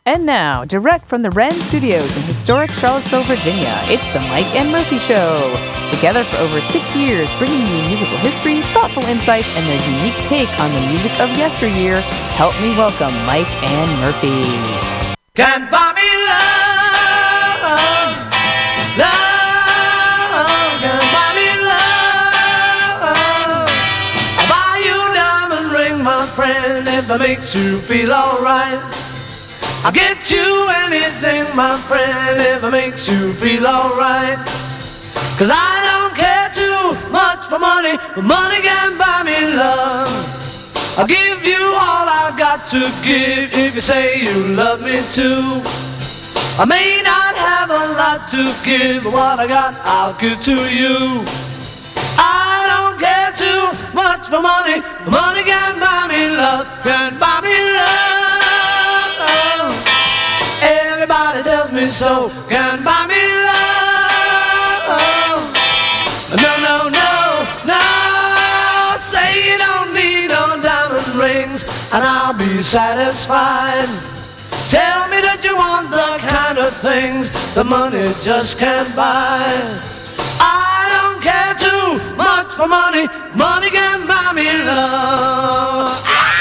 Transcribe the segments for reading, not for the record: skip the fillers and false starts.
And now, direct from the Wren Studios in historic Charlottesville, Virginia, it's the Mike and Murphy Show. Together for over 6 years, bringing you musical history, thoughtful insights, and their unique take on the music of yesteryear, help me welcome Mike and Murphy. Can't buy me love, love, can't buy me love. I'll buy you a diamond ring, my friend, if it makes you feel alright. I'll get you anything, my friend, if it makes you feel alright. Cause I don't care too much for money, but money can buy me love. I'll give you all I've got to give if you say you love me too. I may not have a lot to give, but what I got I'll give to you. I don't care too much for money, but money can buy me love, can buy me love. Everybody tells me so, can buy me love. No, no, no, no. Say you don't need no diamond rings and I'll be satisfied. Tell me that you want the kind of things the money just can't buy. I don't care too much for money, money can buy me love.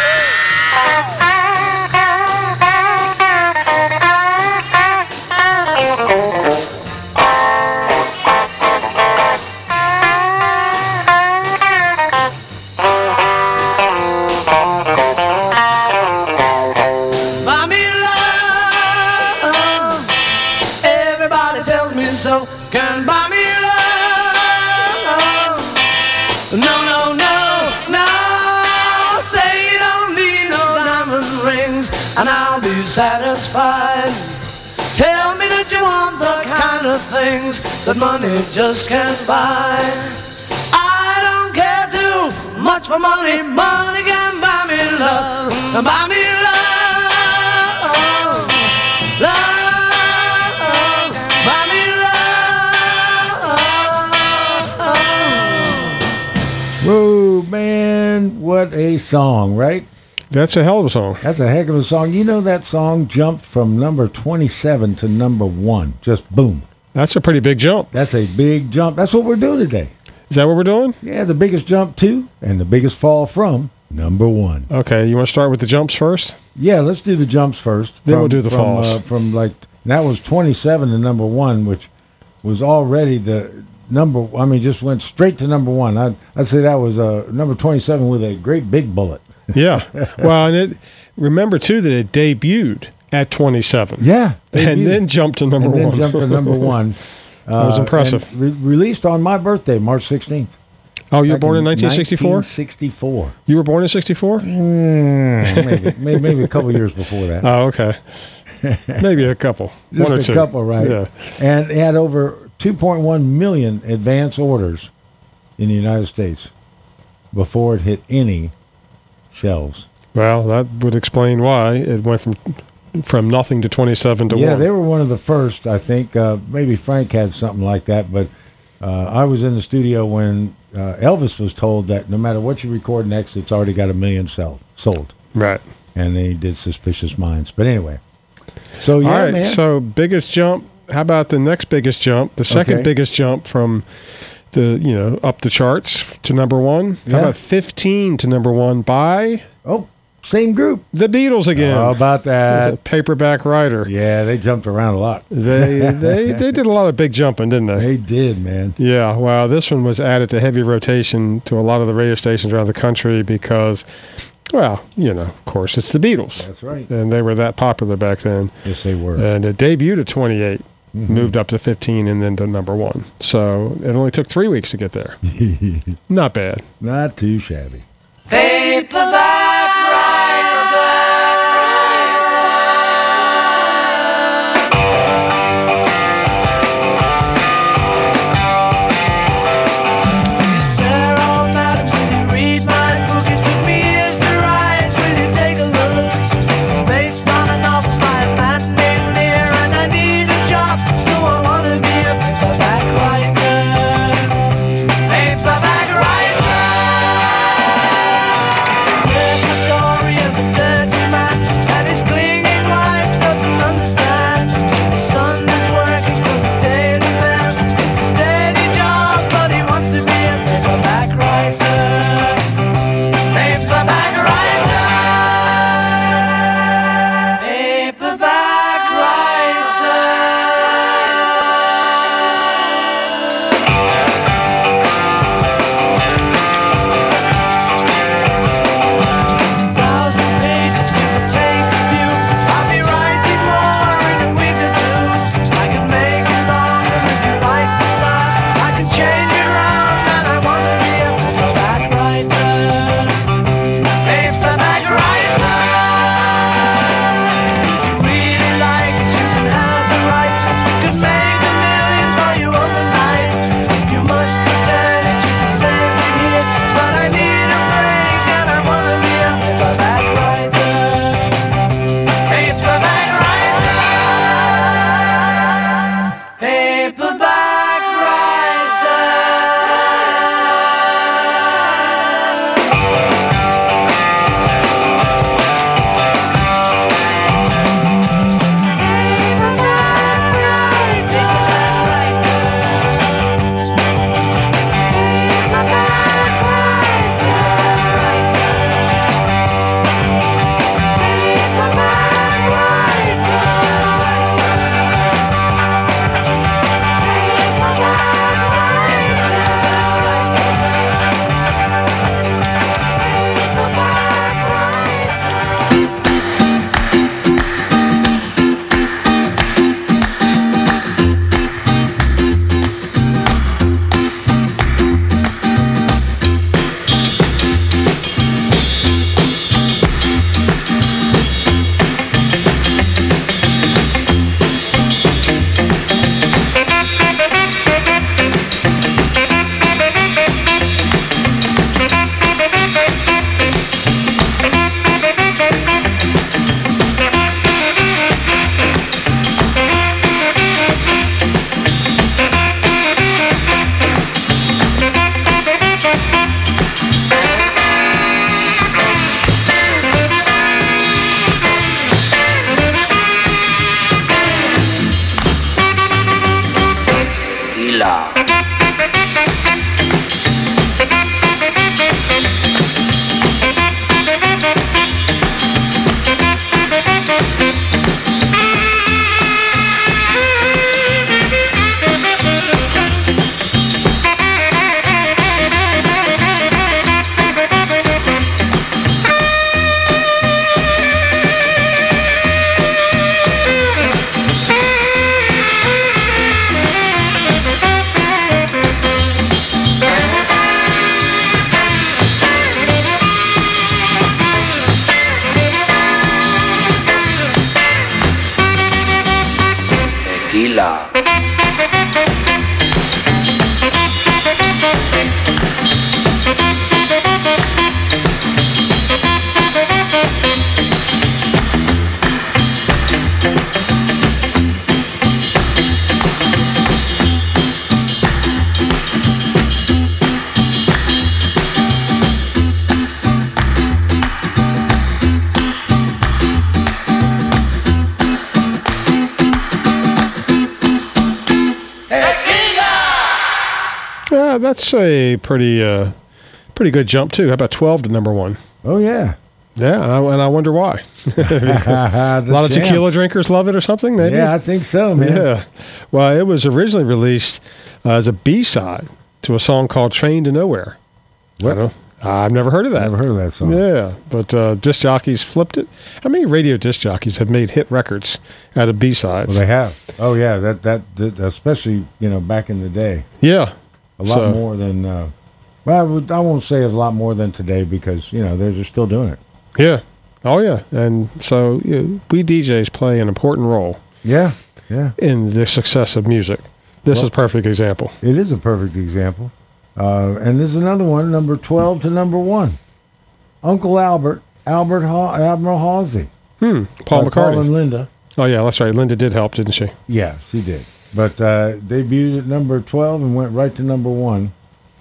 So can buy me love. No, no, no, no. Say you don't need no diamond rings and I'll be satisfied. Tell me that you want the kind of things that money just can't buy. I don't care too much for money, money can buy me love. Buy me love, love. Whoa, man, what a song, right? That's a hell of a song. That's a heck of a song. You know that song jumped from number 27 to number 1. Just boom. That's a pretty big jump. That's a big jump. That's what we're doing today. Is that what we're doing? Yeah, the biggest jump to and the biggest fall from number 1. Okay, you want to start with the jumps first? Yeah, let's do the jumps first. Then we'll do the falls. That was 27 to number 1, which was already the... just went straight to number 1. I'd say that was number 27 with a great big bullet. Yeah. Well, and remember, too, that it debuted at 27. Yeah. And then jumped to number 1. Then jumped to number 1. That was impressive. Released on my birthday, March 16th. Oh, you were born in 1964? 1964. You were born in 64? Maybe a couple years before that. Oh, okay. Maybe a couple. Just one or a two. Couple, right? Yeah. And it had over 2.1 million advance orders in the United States before it hit any shelves. Well, that would explain why it went from nothing to 27 to 1. Yeah, they were one of the first, I think. Maybe Frank had something like that, but I was in the studio when Elvis was told that no matter what you record next, it's already got 1 million sold. Right. And they did Suspicious Minds. But anyway. So, yeah, all right, man. So biggest jump. How about the next biggest jump? The second biggest jump from the, up the charts to number 1. Yeah. How about 15 to number 1 by... Oh, same group. The Beatles again. How about that? The Paperback Writer. Yeah, they jumped around a lot. They did a lot of big jumping, didn't they? They did, man. Yeah, well, this one was added to heavy rotation to a lot of the radio stations around the country because... Well, of course, it's the Beatles. That's right. And they were that popular back then. Yes, they were. And it debuted at 28, moved up to 15, and then to number 1. So it only took 3 weeks to get there. Not bad. Not too shabby. Paperback writer. tequila. Yeah, that's a pretty good jump too. How about 12 to number 1? Oh yeah. Yeah, and I wonder why. A lot of tequila drinkers love it or something, maybe? Yeah, I think so, man. Yeah. Well, it was originally released as a B-side to a song called Train to Nowhere. What? I've never heard of that. Never heard of that song. Yeah, but disc jockeys flipped it. How many radio disc jockeys have made hit records out of B-sides? Well, they have. Oh yeah, that especially back in the day. Yeah. A lot more than. Well, I won't say a lot more than today because they're still doing it. Yeah. Oh yeah, and so we DJs play an important role. Yeah. Yeah. In the success of music. This is a perfect example. It is a perfect example. And there's another one, number 12 to number 1. Uncle Admiral Halsey. Paul McCartney. Paul and Linda. Oh, yeah, that's right. Linda did help, didn't she? Yeah, she did. But debuted at number 12 and went right to number 1.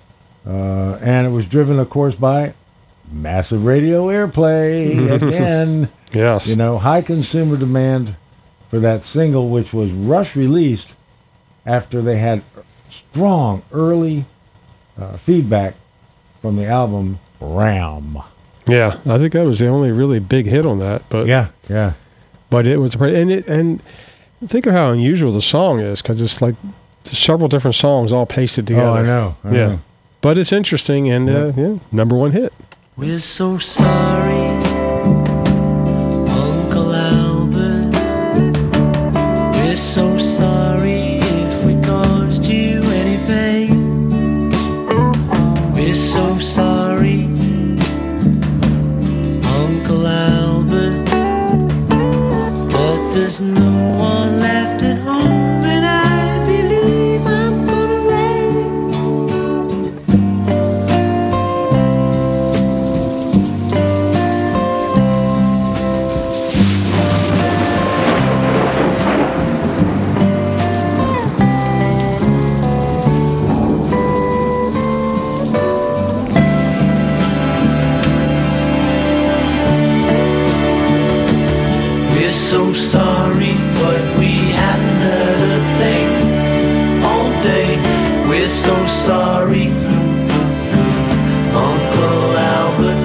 And it was driven, of course, by massive radio airplay again. Yes. High consumer demand for that single, which was rush released after they had strong early feedback from the album Ram. Yeah, I think that was the only really big hit on that. But yeah. But it was and think of how unusual the song is because it's like several different songs all pasted together. Oh, I know. I know. But it's interesting and number 1 hit. We're so sorry, Uncle Albert. We're so sorry if we caused you any pain. We're so sorry, Uncle Albert. But there's no one left at home, and I believe I'm gonna rain. We're so sorry, but we haven't heard a thing all day. We're so sorry, Uncle Albert.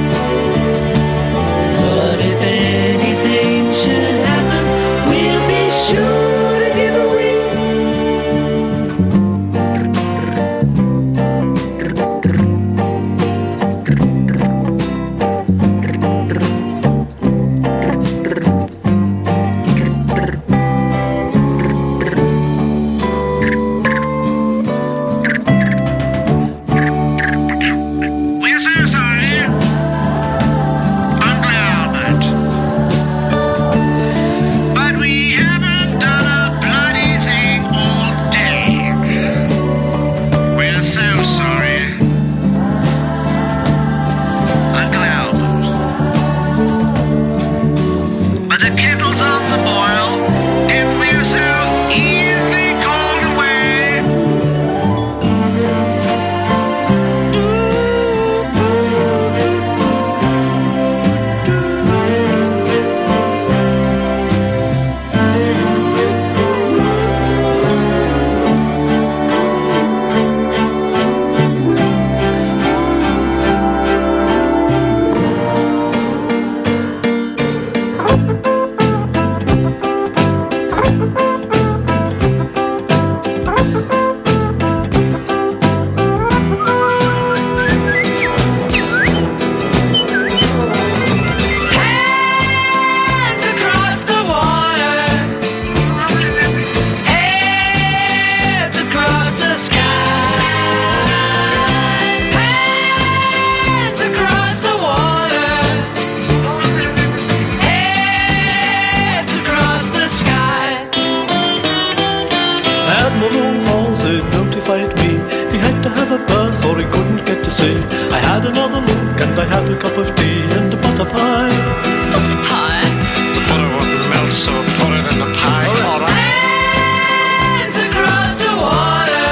But if anything should happen, we'll be sure to give a We're so sorry, Uncle Albert. But we haven't done a bloody thing all day. We're so sorry, Uncle Albert. But the kettle's on the boil, and we're so easily called away. say. I had another look and I had a cup of tea and a butter pie. Butter pie? The butter wouldn't melt, so put it in the pie. All right. Hands across the water,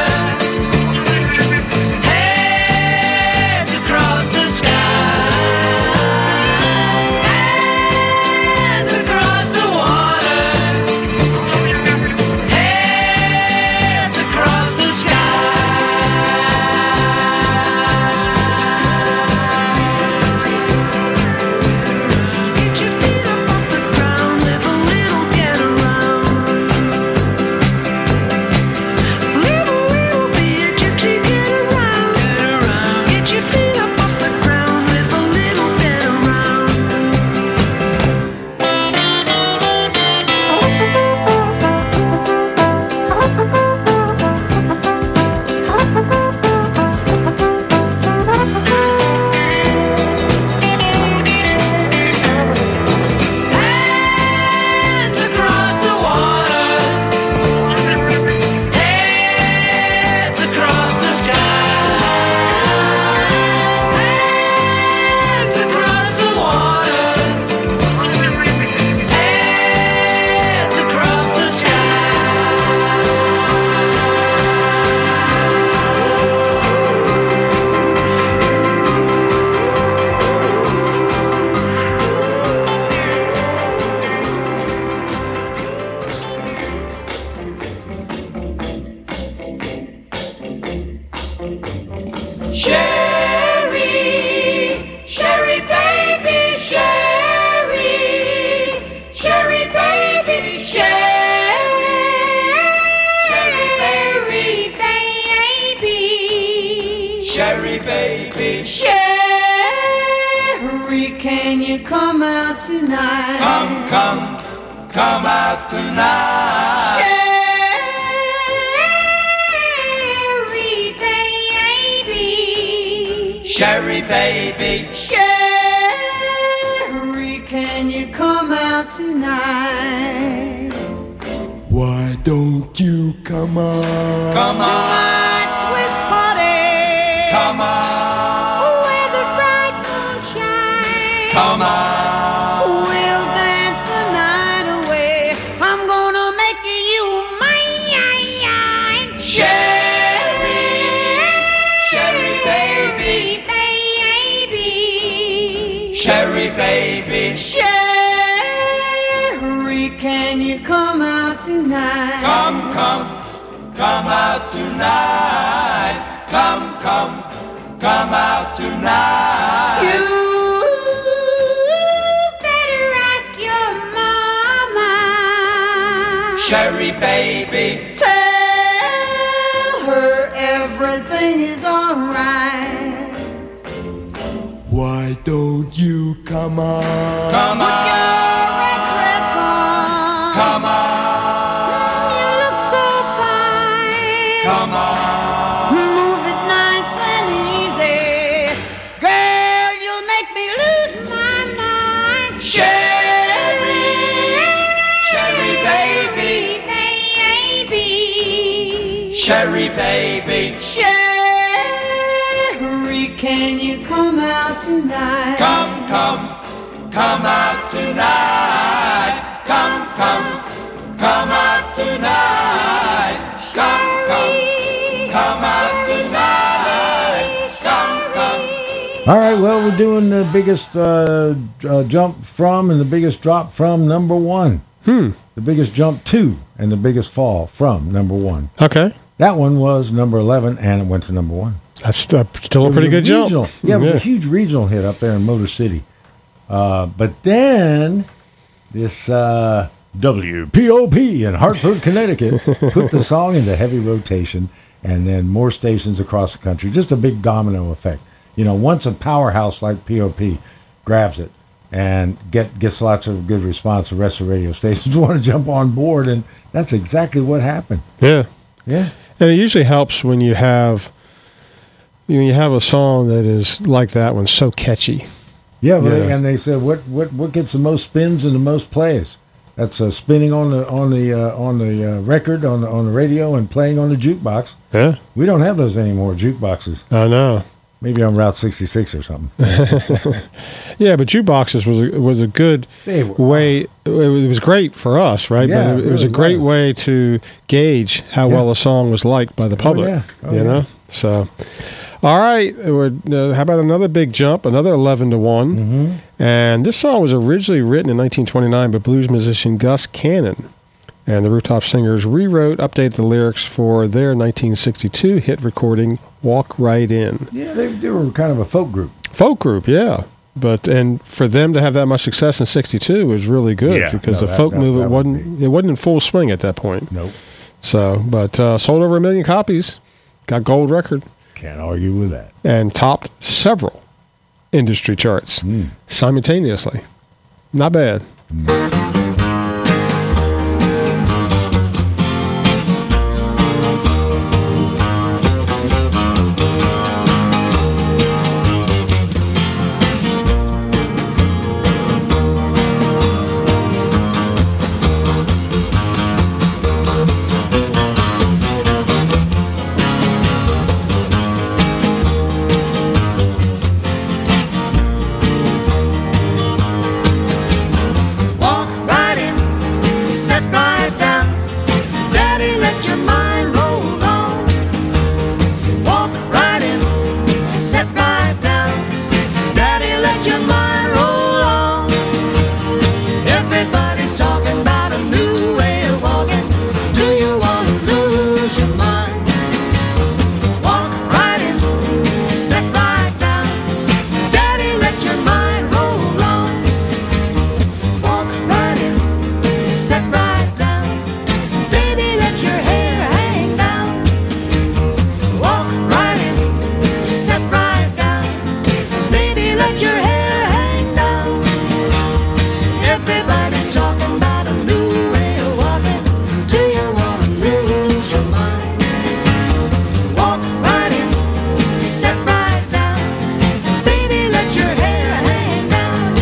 hands across the sky, hands across the water, hands across the sky. Get your feet up off the ground, live a little, get around. Live a little, be a gypsy, get around. Get your feet up off the ground, live a little, get around. Hands across the water, hands across the sky, hands across the water, hands across the Sherry, Sherry baby, Sherry, Sherry baby, Sherry, Sherry baby, Sherry baby, Sherry, can you come out tonight? Come out tonight. Sherry baby, Sherry, can you come out tonight? Why don't you come on? Come on, with party. Come on, Where the bright moon shines. come on. We'll dance the night away. I'm gonna make you mine. Sherry, Sherry baby, Sherry baby, Sherry, can you come out tonight? Come out tonight. Come out tonight. You better ask your mama. Sherry baby, Tell her everything is alright. why don't you come on? Put your red dress on. Come on, You look so fine. come on. Move it nice and easy. Girl, you'll make me lose my mind. Sherry, Sherry baby, Sherry baby, Sherry, can you come out tonight? come out tonight. Come out tonight. Come out tonight. Come. All right, well, we're doing the biggest jump from and the biggest drop from number one. The biggest jump to and the biggest fall from number one. Okay. That one was number 11, and it went to number one. That's still a pretty It was good jump. Yeah, it was a huge regional hit up there in Motor City. But then this WPOP in Hartford, Connecticut put the song into heavy rotation, and then more stations across the country. Just a big domino effect. You know, once a powerhouse like POP grabs it and gets lots of good response, the rest of the radio stations want to jump on board, and that's exactly what happened. Yeah. Yeah. And it usually helps when you have a song that is like that one, so catchy. Yeah, but and they said what gets the most spins and the most plays? That's spinning on the record on the radio and playing on the jukebox. Yeah. We don't have those anymore, jukeboxes. I know. Maybe on Route 66 or something. Yeah, but jukeboxes was a good They were- way. It was great for us, right? Yeah, but it it was a really great was. way to gauge how Yeah. well a song was liked by the public. yeah. Oh, you yeah. know. So, all right. How about another big jump? Another 11-1. Mm-hmm. And this song was originally written in 1929 by blues musician Gus Cannon. And the Rooftop Singers rewrote, updated the lyrics for their 1962 hit recording, Walk Right In. Yeah, they were kind of a folk group. Folk group, yeah. And for them to have that much success in 62 was really good Yeah, because no, the folk that movement would wasn't in full swing at that point. Nope. So, but sold over 1 million copies, got gold record, Can't argue with that. and topped several industry charts simultaneously. Not bad. Walk right in, sit right down. Daddy, let your mind roll on. Walk right in, sit right down. Daddy, let your mind roll on. Everybody's talking about a new way of walking. Do you want to lose your mind? Walk right in, sit right down. Daddy, let your mind roll on. Walk right in, sit right down. Baby, let your hair hang down. Walk right in, sit right down. Baby, let your hair hang down. Everybody's talking about a new way of walking. Do you want to lose your mind? Walk right in, sit right down. Baby, let your hair hang down.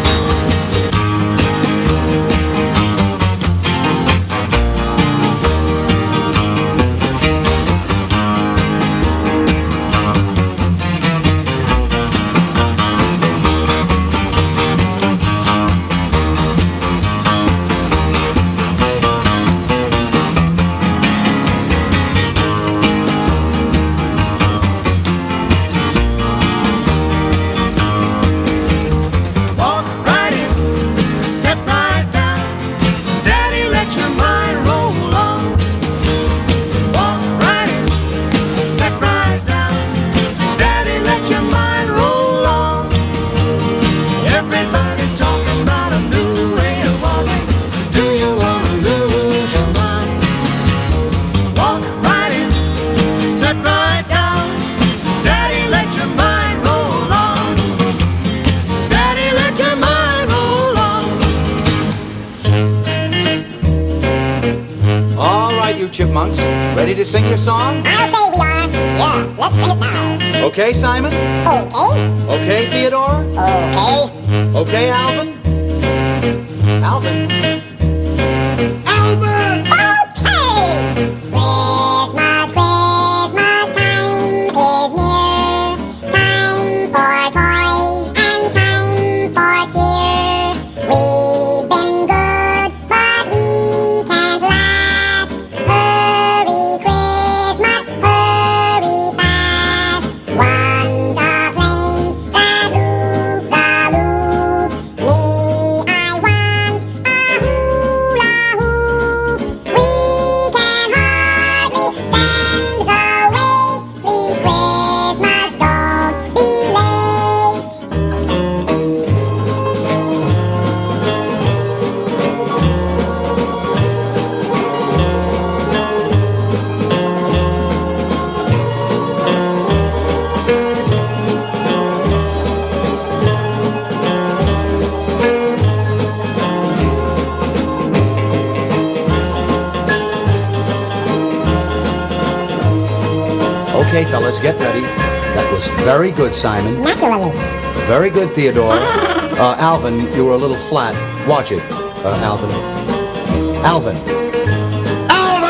Walk right in, sit right down. Daddy, let your mind roll on. Walk right in, sit right down. Daddy, let your mind roll on. Everybody's talking about a new way of walking. Do you want to lose your mind? Walk right in, sit right down. Daddy, let your mind roll on. Daddy, let your mind roll on. All right, you chipmunks, ready to sing your song? I'll say we are. Yeah, let's sing it now. Okay, Simon? Okay. Okay, Theodore? Okay. Okay, Alvin? Alvin? Alvin! Okay! Christmas, Christmas time is near. Time for toys and time for cheer. We've been good, but we can't last. Hurry, Christmas, hurry fast. Want a plane that loops the loop. Me, I want a hula hoop. We can hardly stand the wait. Please, Christmas, don't be late. Okay, fellas, get ready. That was very good, Simon. Naturally. Very good, Theodore. Alvin, you were a little flat. Watch it, Alvin. Alvin.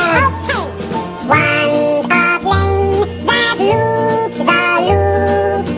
Okay. Want a plane that loops the loop.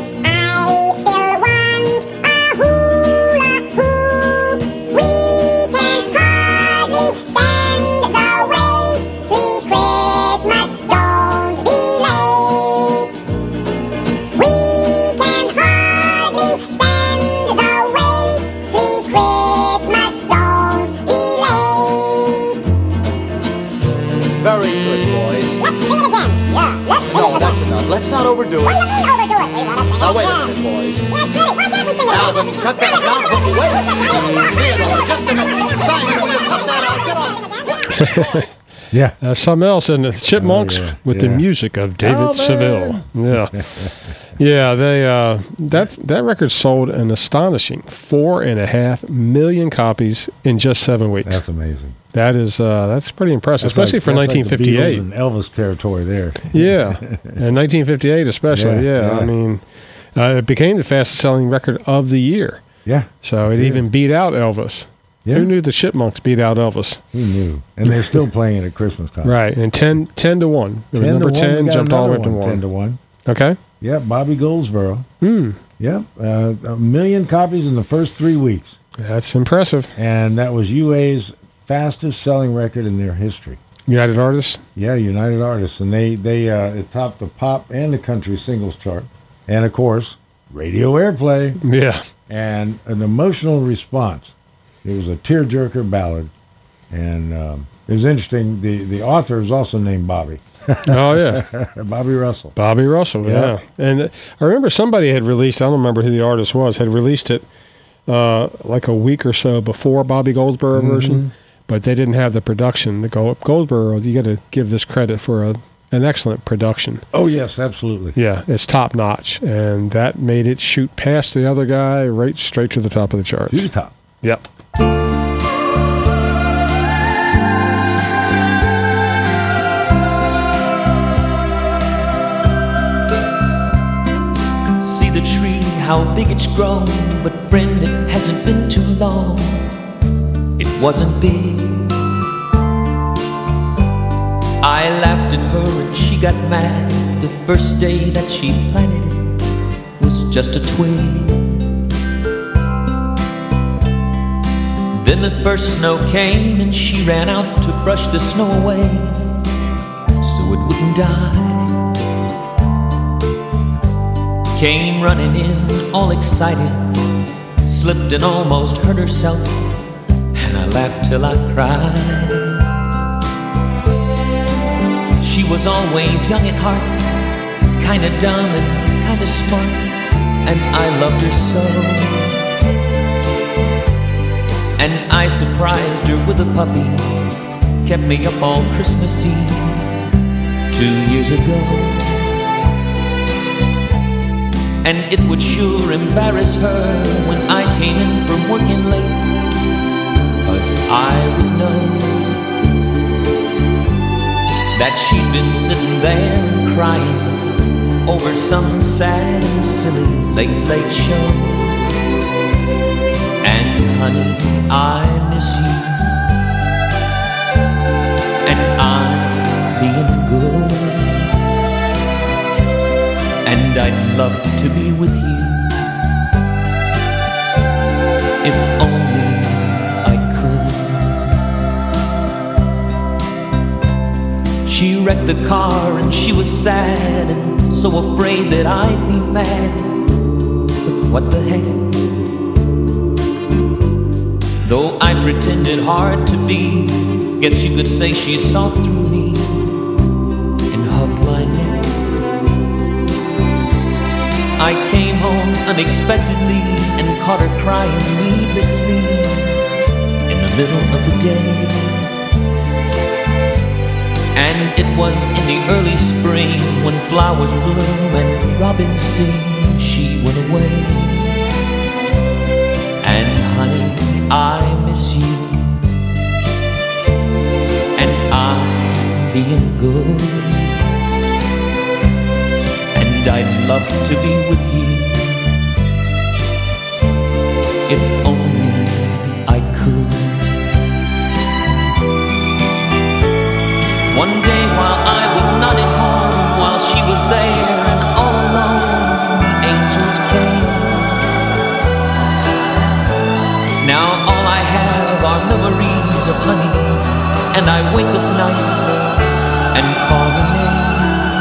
Very good, boys. Let's sing it again. Yeah, let's sing it No, again. that's enough. Let's not overdo What do it. you mean overdo it? We want to sing Now, it wait a again. minute, boys. Yeah, it's pretty. Why can't we sing it Alvin, again? cut that down. Wait, Theodore, just a minute. Simon, will you cut that out? Get on. Yeah. Something else in the Chipmunks yeah, with the yeah. music of David Alvin! Seville. Yeah. Yeah, they that record sold an astonishing 4.5 million copies in just 7 weeks. That's amazing. That's pretty impressive, That's especially for like the 1958. Beatles and Elvis territory there. Yeah, in 1958 especially. Yeah, Yeah, yeah. I mean, it became the fastest-selling record of the year. Yeah. So it did. even beat out Elvis. Yeah. Who knew the Chipmunks beat out Elvis? Who knew? And they're still playing it at Christmas time. Right, and 10 to 1. It was 10 number to 1. 10 We got jumped all the way another up to 1. 10 to 1. Okay. Yeah, Bobby Goldsboro. Hmm. Yep. 1 million copies in the first 3 weeks. That's impressive. And that was UA's fastest selling record in their history. United Artists? Yeah, United Artists. And they it topped the pop and the country singles chart. And, of course, radio airplay Yeah. and an emotional response. It was a tearjerker ballad. And it was interesting. The author is also named Bobby. Oh, yeah. Bobby Russell. Bobby Russell, yeah. And I remember somebody had released, I don't remember who the artist was, had released it like a week or so before Bobby Goldsboro version, but they didn't have the production. The Goldsboro, you got to give this credit for an excellent production. Oh, yes, absolutely. Yeah, it's top notch, and that made it shoot past the other guy right straight to the top of the charts. To the top. Yep. See the tree, how big it's grown, but friend, it hasn't been too long. It wasn't big. I laughed at her and she got mad. The first day that she planted it was just a twig. Then the first snow came and she ran out to brush the snow away so it wouldn't die. Came running in all excited, slipped and almost hurt herself, and I laughed till I cried. She was always young at heart, kinda dumb and kinda smart, and I loved her so. And I surprised her with a puppy, kept me up all Christmas Eve 2 years ago. And it would sure embarrass her when I came in from working late, 'cause I would know that she'd been sitting there and crying over some sad and silly late show. And honey, I miss you, and I'm being good, and I'd love to be with you, if only I could. She wrecked the car and she was sad and so afraid that I'd be mad, but what the heck? Though I pretended hard to be, guess you could say she saw through me and hugged my neck. I came home unexpectedly and caught her crying needlessly in the middle of the day. And it was in the early spring when flowers bloom and robins sing, she went away. And honey, I miss you, and I'm being good, and I'd love to be with you, if only I could. One day while I was not at home, while she was there and all alone, the angels came. Now all I have are memories of honey, and I wake up nights and call her name.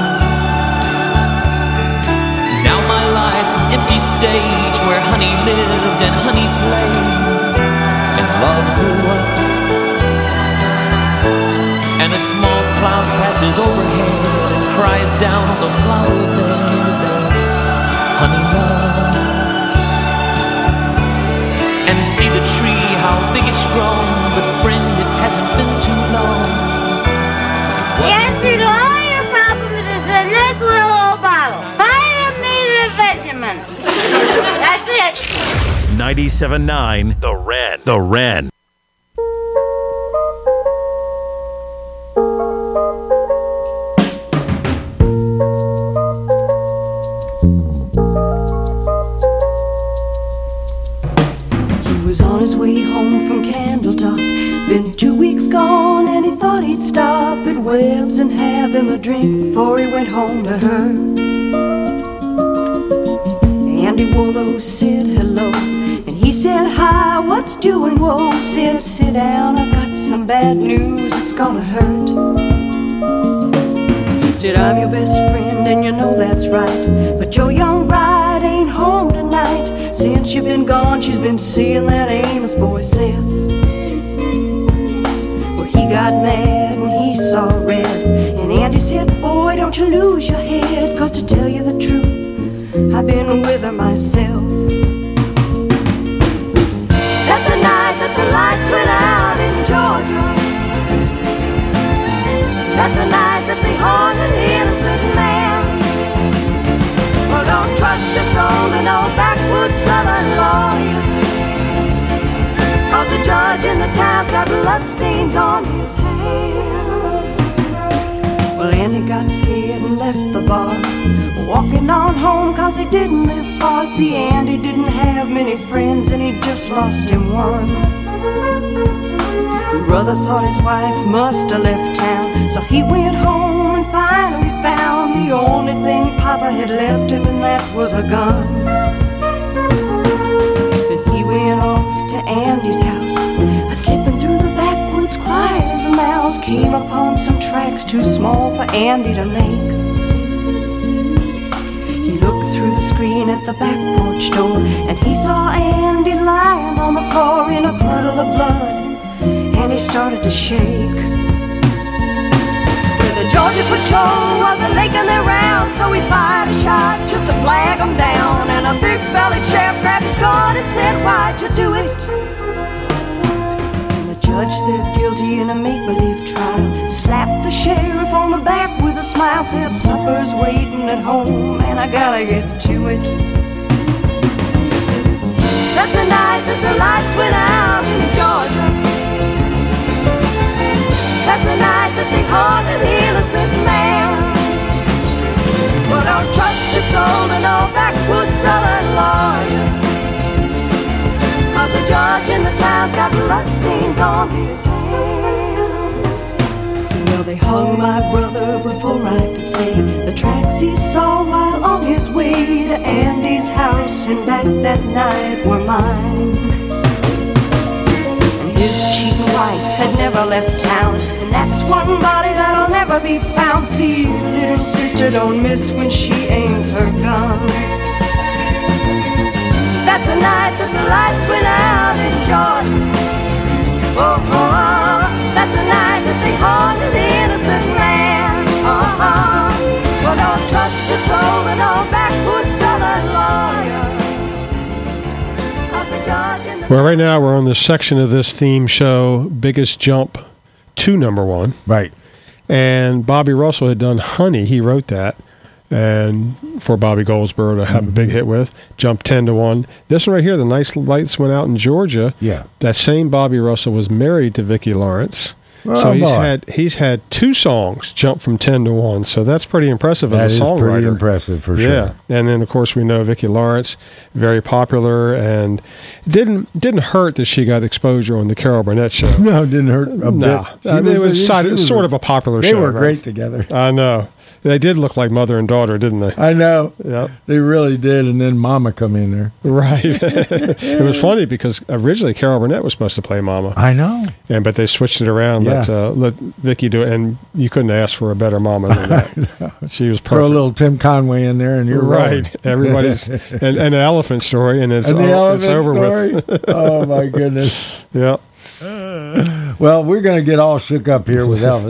Now my life's an empty stage where honey lived and honey played, and love grew up, and a small cloud sings overhead and cries down on the flower bed, honey love. And see the tree, how big it's grown, but friend, it hasn't been too long. The answer to all your problems is in this little old bottle. Vitamin That's it. 97.9 The Wren. The Wren. He was on his way home from Candletop. Been 2 weeks gone and he thought he'd stop at Webb's and have him a drink before he went home to her. Andy Wollo said hello, and he said hi, what's doing? Whoa, said sit down, I got some bad news, it's gonna hurt. Said I'm your best friend and you know that's right, but your young bride ain't home tonight. Since you've been gone, she's been seeing that Amos boy Seth. Well, he got mad when he saw red, and Andy said, boy, don't you lose your head, 'cause to tell you the truth, I've been with her myself. That's a night that the lights went out in Georgia. That's a night that they hung an innocent man. Well, don't trust your soul to no backwoods southern lawyer, 'cause the judge in the town's got bloodstains on his hands. Well, Andy got scared and left the bar, walking on home 'cause he didn't live far. See, Andy didn't have many friends and he just lost him one. Brother thought his wife must have left town, so he went home and finally found the only thing Papa had left him, and that was a gun. Then he went off to Andy's house, slipping through the backwoods quiet as a mouse. Came upon some tracks too small for Andy to make. Through the screen at the back porch door, and he saw Andy lying on the floor in a puddle of blood, and he started to shake. Well, the Georgia patrol wasn't making their round, so he fired a shot just to flag them down, and a big-bellied sheriff grabbed his gun and said, why'd you do it? And the judge said guilty in a make-believe trial, slapped the sheriff on the back with a smile, said supper's waiting at home and I gotta get to it. That's the night that the lights went out in Georgia. That's the night that they hung an innocent man. Well, don't trust your soul to no backwoods southern lawyer, 'cause the judge in the town's got bloodstains on his hands. Well, they hung my brother before I could say the tracks he saw while on his way to Andy's house and back that night were mine. And his cheating wife had never left town, and that's one body that'll never be found. See, little sister don't miss when she aims her gun. That's a night that the lights went out in Georgia. Oh, oh, that's a night that they hung an innocent man. Oh, oh, well, don't trust your soul to no backwoods southern lawyer, 'cause the judge in the... Well, right now we're on the section of this theme show, Biggest Jump to number one. Right. And Bobby Russell had done Honey. He wrote that. And for Bobby Goldsboro to have a big hit with, jumped 10-1. This one right here, the nice lights went out in Georgia. Yeah. That same Bobby Russell was married to Vicki Lawrence. Oh, so boy. he's had 2 songs jump from 10-1. So that's pretty impressive as a songwriter. That is pretty impressive for sure. Yeah. And then of course we know Vicki Lawrence, very popular, and it didn't hurt that she got exposure on the Carol Burnett show. No, it didn't hurt a bit. It was sort of a popular show. They were right? great together. I know. They did look like mother and daughter, didn't they? I know. Yep. They really did, and then Mama come in there. Right. It was funny because originally Carol Burnett was supposed to play Mama. I know. But they switched it around, let Vicki do it, and you couldn't ask for a better Mama than that. She was perfect. Throw a little Tim Conway in there, and you're right. Everybody's and an elephant story, and it's over story? with. Oh my goodness. Yep. Well, we're going to get all shook up here with Elvis.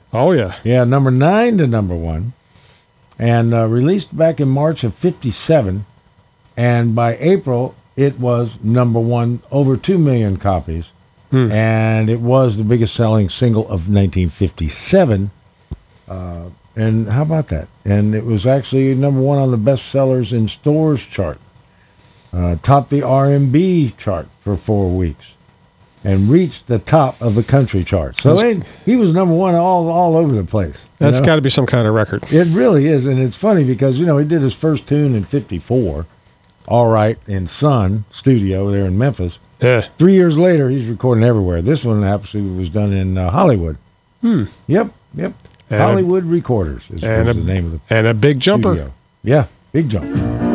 Oh, yeah. Yeah, number 9 to number 1. And released back in March of 57. And by April, it was number 1, over 2 million copies. And it was the biggest selling single of 1957. And how about that? And it was actually number 1 on the bestsellers in stores chart. Topped the R&B chart for 4 weeks. And reached the top of the country chart. So he was number 1 all over the place. That's got to be some kind of record. It really is. And it's funny because, he did his first tune in 54. All Right in Sun Studio there in Memphis. Yeah. 3 years later, he's recording everywhere. This one absolutely was done in Hollywood. Yep. And Hollywood Recorders is the name of the And a big jumper. studio. Yeah, big jump.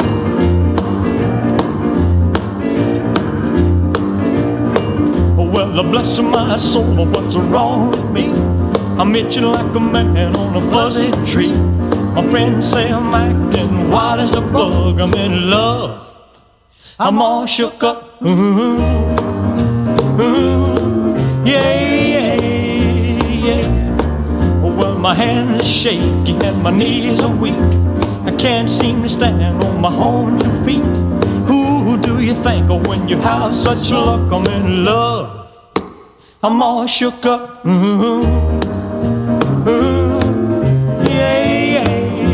Well, bless my soul, what's wrong with me? I'm itching like a man on a fuzzy tree. My friends say I'm acting wild as a bug. I'm in love. I'm all shook up. Yeah. Well, my hands are shaky and my knees are weak. I can't seem to stand on my own 2 feet. Who do you think of when you have such luck? I'm in love. I'm all shook up. Yeah.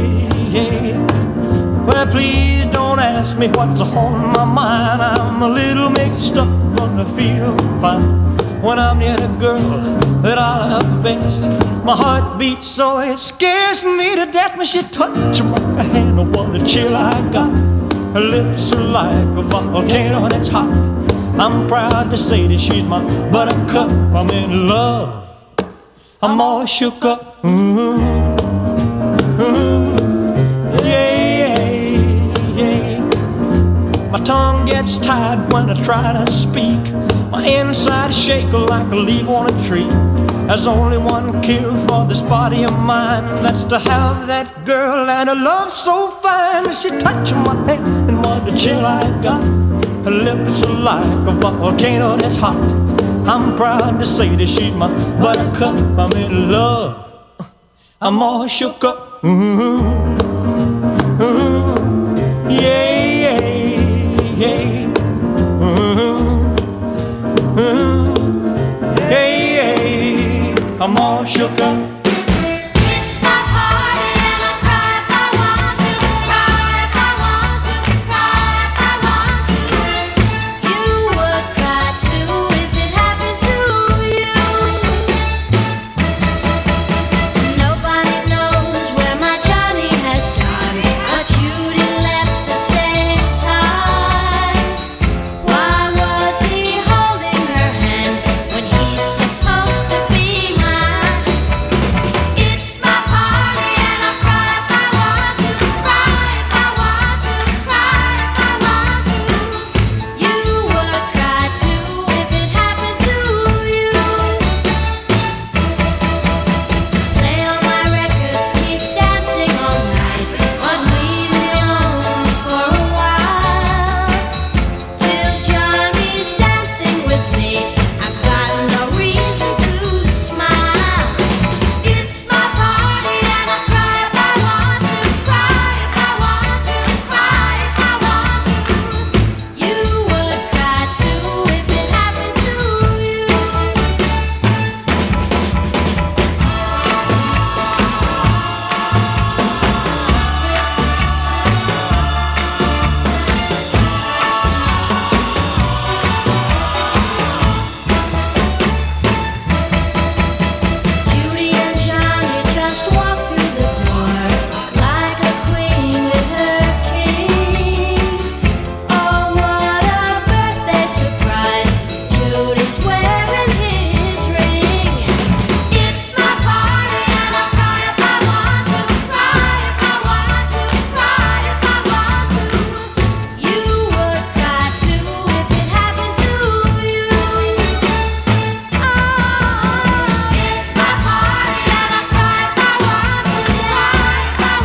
Well, please don't ask me what's on my mind. I'm a little mixed up, but I feel fine when I'm near the girl that I love best. My heart beats so it scares me to death when she touches my hand. Oh, what a chill I got. Her lips are like a volcano that's hot. I'm proud to say that she's my buttercup. I'm in love. I'm all shook up. Yeah. My tongue gets tied when I try to speak. My inside shake like a leaf on a tree. There's only one cure for this body of mine. That's to have that girl and a love so fine. She touched my hand and what a chill I got. Her lips are like a volcano that's hot. I'm proud to say that she's my buttercup. I'm in love. I'm all shook up. Yeah. I'm all shook up.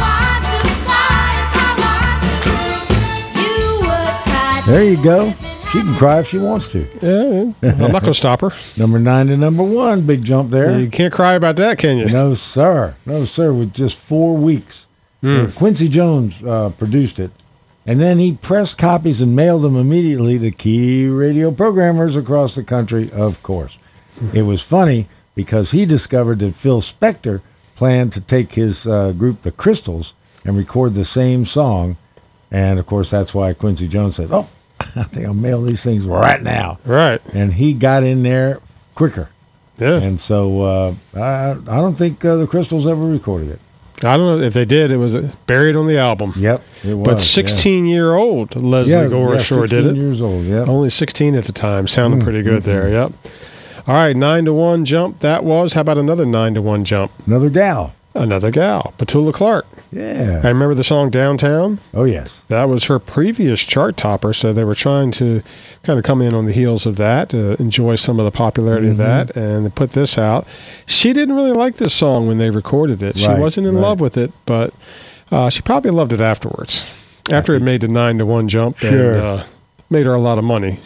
There you go. She can cry if she wants to. Yeah, I'm not going to stop her. Number 9 to number 1, big jump there. You can't cry about that, can you? No, sir. No, sir. With just 4 weeks. Quincy Jones produced it. And then he pressed copies and mailed them immediately to key radio programmers across the country, of course. It was funny because he discovered that Phil Spector planned to take his group, the Crystals, and record the same song. And, of course, that's why Quincy Jones said, oh, I think I'll mail these things right now. Right. And he got in there quicker. Yeah. And so I don't think the Crystals ever recorded it. I don't know if they did. It was buried on the album. Yep, it was. But 16-year-old Leslie Gore sure did it. 16 years old, yeah. Only 16 at the time. Sounded pretty good there, yep. All right, 9 to 1 jump. That was. How about another 9 to 1 jump? Another gal. Another gal. Petula Clark. Yeah. I remember the song Downtown. Oh, yes. That was her previous chart topper, so they were trying to kind of come in on the heels of that, enjoy some of the popularity of that, and they put this out. She didn't really like this song when they recorded it. She wasn't in love with it, but she probably loved it afterwards. After it made the 9 to 1 jump and made her a lot of money.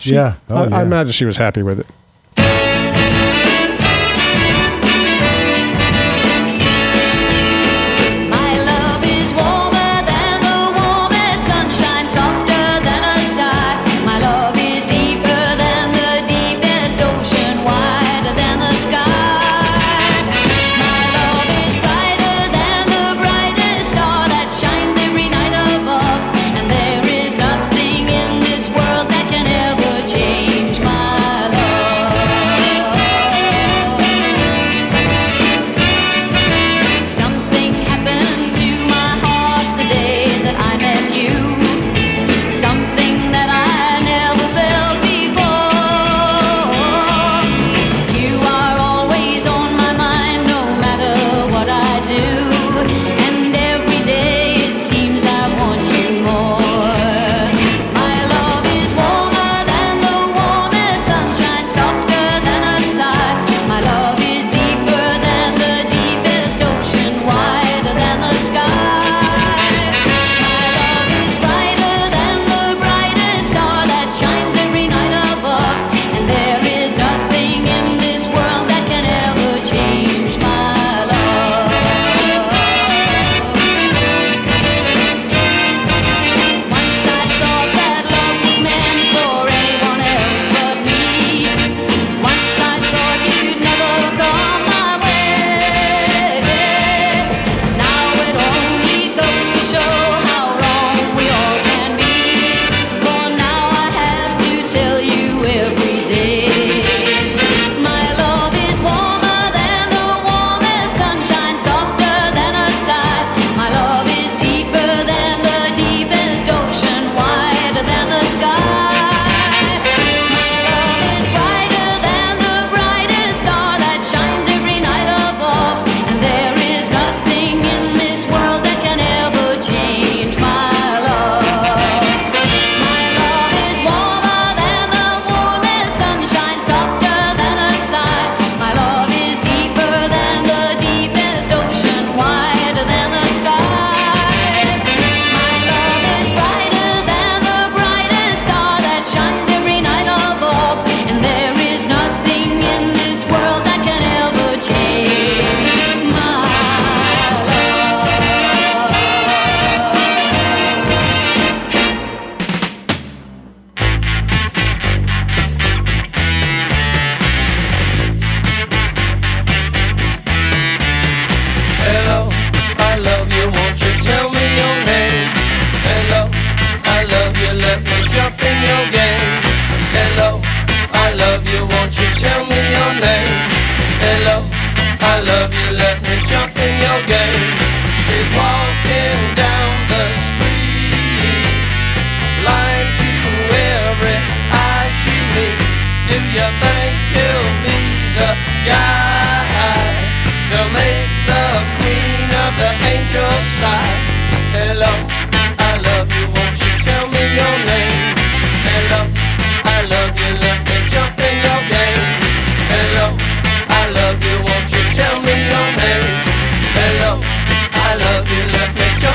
I imagine she was happy with it.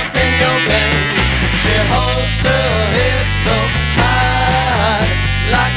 Like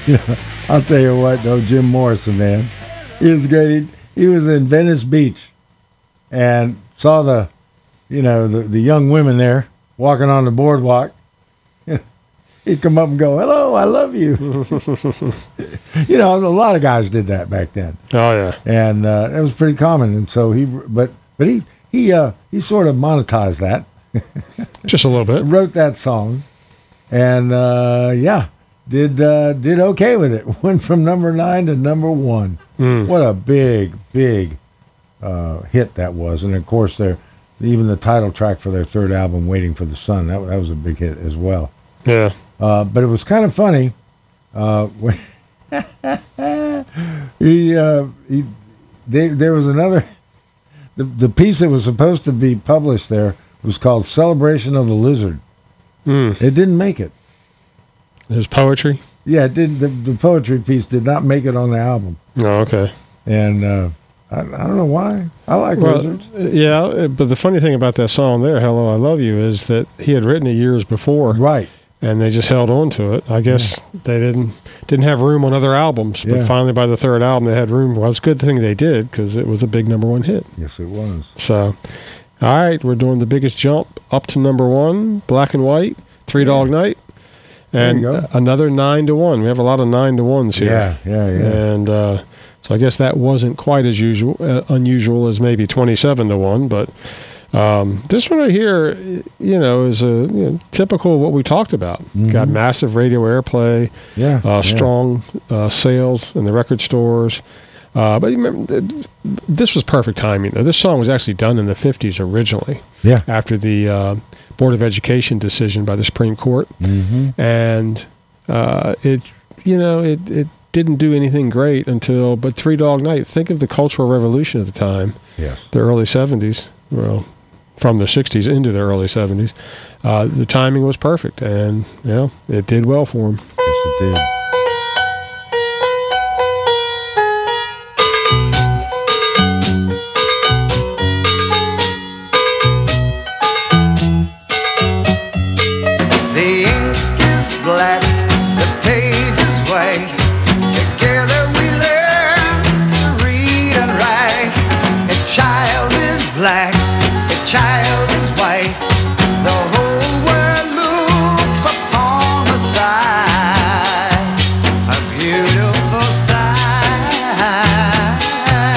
You know, I'll tell you what, though, Jim Morrison, man, he was great. He was in Venice Beach and saw the young women there walking on the boardwalk. He'd come up and go, "Hello, I love you." You know, a lot of guys did that back then. Oh yeah, and it was pretty common. And so he sort of monetized that, just a little bit. Wrote that song, and did okay with it. Went from number 9 to number 1. What a big hit that was. And of course, even the title track for their third album, "Waiting for the Sun," that was a big hit as well. Yeah. But it was kind of funny. When there was another. The piece that was supposed to be published there was called "Celebration of the Lizard." It didn't make it. His poetry? Yeah, it didn't. The poetry piece did not make it on the album. Oh, okay. And I don't know why. I like lizards. Yeah, but the funny thing about that song there, "Hello, I Love You," is that he had written it years before. Right. And they just held on to it. I guess they didn't have room on other albums. But finally, by the third album, they had room. Well, it's a good thing they did, because it was a big number 1 hit. Yes, it was. So, all right, we're doing the biggest jump up to number 1, Black and White, Three Dog Night. And another 9 to 1. We have a lot of 9 to 1s here. Yeah. And so I guess that wasn't quite as unusual as maybe 27 to 1, but this one right here, is typical of what we talked about. Mm-hmm. Got massive radio airplay, strong sales in the record stores. But remember, this was perfect timing, though. This song was actually done in the 50s originally, after the Board of Education decision by the Supreme Court. Mm-hmm. And it didn't do anything great but Three Dog Night. Think of the Cultural Revolution at the time. Yes. The early 70s. Well, from the 60s into the early 70s. The timing was perfect, and it did well for him. Yes, it did. The ink is black, the page is white. Together we learn to read and write. A child is black, a child is white. The whole world looks upon the sight, a beautiful sight.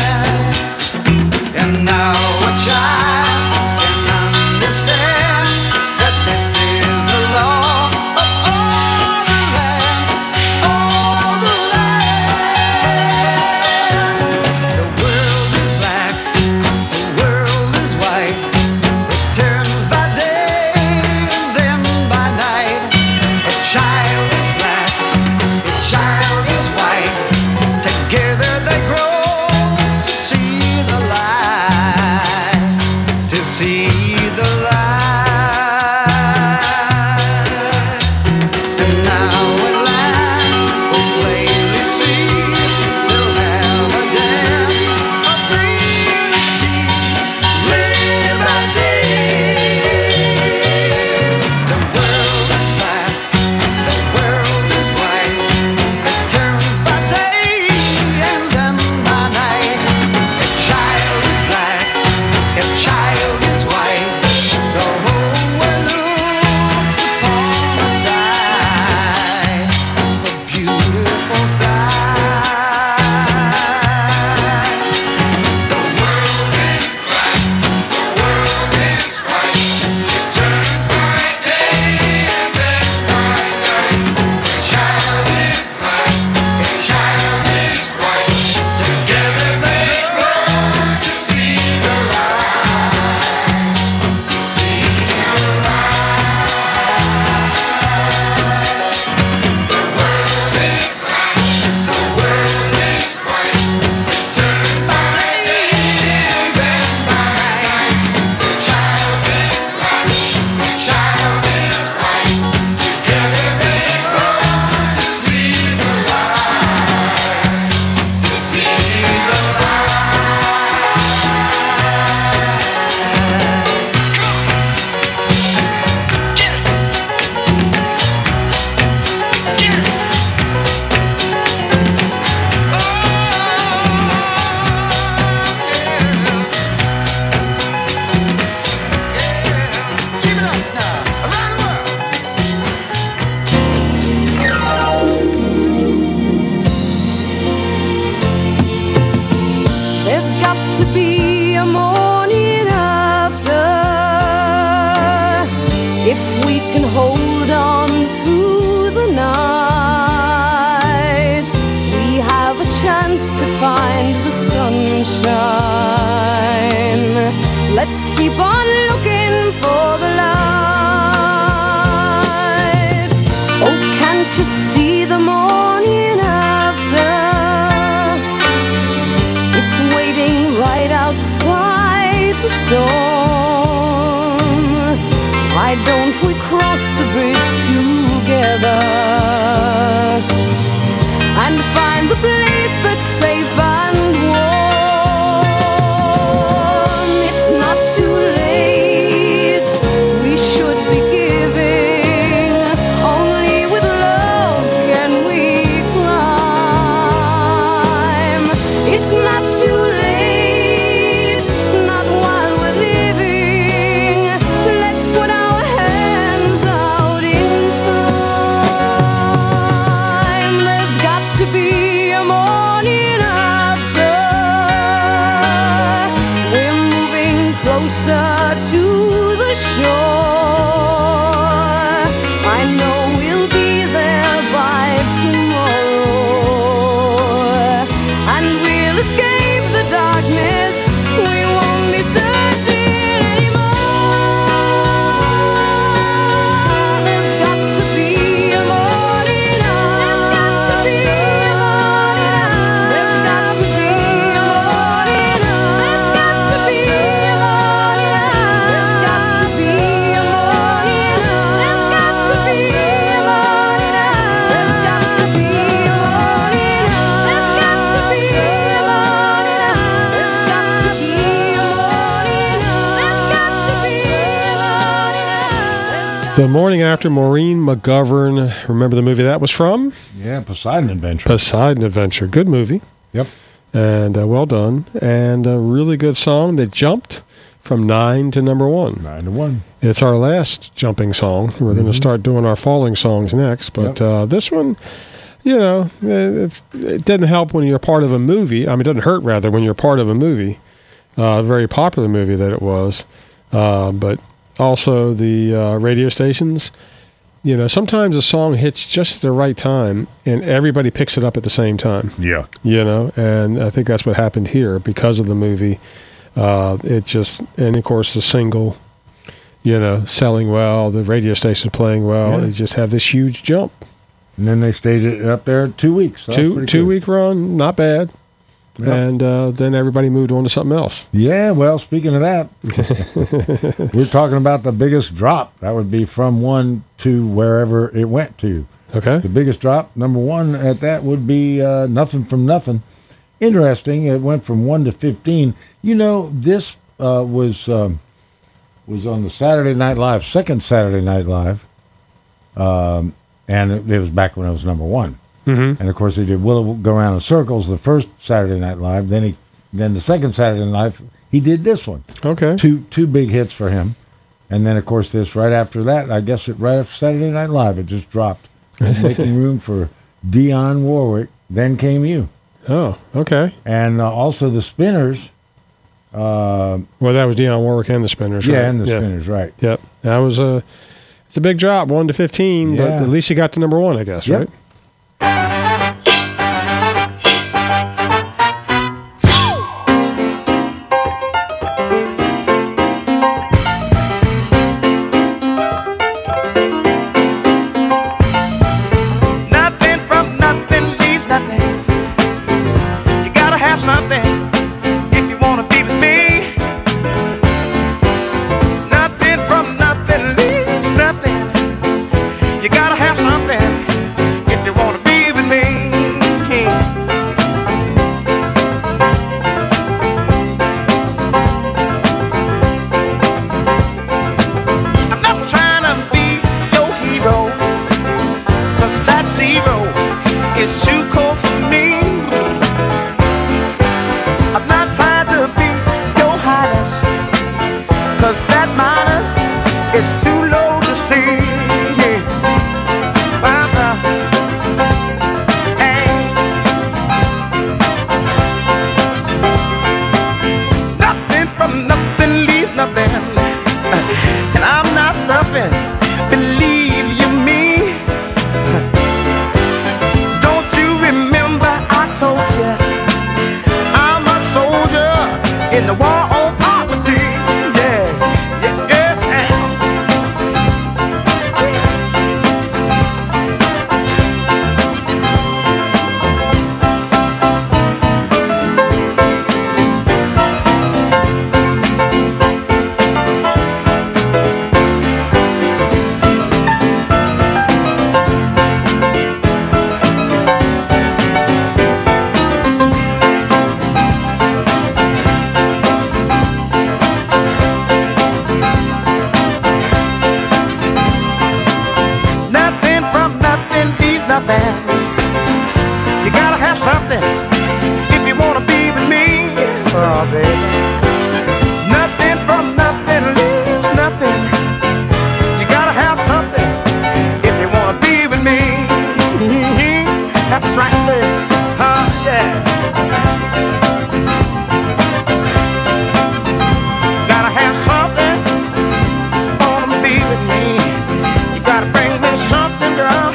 And now a child can understand that this is the law of all the land, all the land. The world is black, the world is a morning after if we can hold on through the night. We have a chance to find the sunshine. Let's keep on looking for the light. Oh, can't you see the morning after? It's waiting right outside the storm. Why don't we cross the bridge together and find the place that's safe and warm? It's not too late, we should be giving. Only with love can we climb. It's not too late, not while we're living. Let's put our hands out in time. There's got to be a morning after. We're moving closer to the shore. I know we'll be there by tomorrow, and we'll escape the darkness. We won't be searching anymore. There's got to be a morning after. There's got to be a morning after. There's got to be a morning after. There's got to be a morning after. There's got to be a morning after. There's got to be a morning after. There's got to be a morning after. There's got to be a morning after. The Morning After, Maureen McGovern. Remember the movie that was from? Yeah, Poseidon Adventure. Poseidon Adventure. Good movie. Yep. And well done. And a really good song that jumped from 9 to number 1. 9 to 1. It's our last jumping song. We're going to start doing our falling songs next. But this one, you know, it didn't help when you're part of a movie. I mean, it doesn't hurt, rather, when you're part of a movie. A very popular movie that it was. But also the radio stations, you know, sometimes a song hits just at the right time and everybody picks it up at the same time. Yeah. You know, and I think that's what happened here because of the movie. It just, and of course the single, you know, selling well, the radio station playing well, Yeah. they just have this huge jump. And then they stayed up there 2 weeks. So that's pretty good. 2 week run, not bad. Yep. And then everybody moved on to something else. Yeah, well, speaking of that, we're talking about the biggest drop. That would be from 1 to wherever it went to. Okay. The biggest drop, number 1 at that would be Nothing from Nothing. Interesting, it went from 1 to 15. You know, this was on the Saturday Night Live, second Saturday Night Live, and it was back when it was number 1. Mm-hmm. And of course, he did "Will It Go Round in Circles" the first Saturday Night Live. Then the second Saturday Night Live, he did this one. Okay. Two big hits for him, and then of course this right after that. I guess right after Saturday Night Live, it just dropped, making room for Dionne Warwick. Then Came You. Oh, okay. And also the Spinners. Well, that was Dionne Warwick and the Spinners. Yeah, right? and the Spinners, right? Yep. That was it's a big drop, 1 to 15, but Yeah. at least he got to number 1, I guess, Yep. right? Nothing from nothing leaves nothing. You gotta have something if you wanna be with me. Nothing from nothing leaves nothing. You gotta have something if you wanna be with me. I'm not trying to be your hero, 'cause that zero is too cold for me. I'm not trying to be your highness, 'cause that minus is too low to see. Yeah. Hey. Nothing in the war on poverty. Yeah, yes, you gotta have something if you wanna be with me, oh baby. Nothing from nothing leaves nothing. You gotta have something if you wanna be with me. That's right, baby. Yeah. Gotta have something, wanna be with me. You gotta bring me something, girl.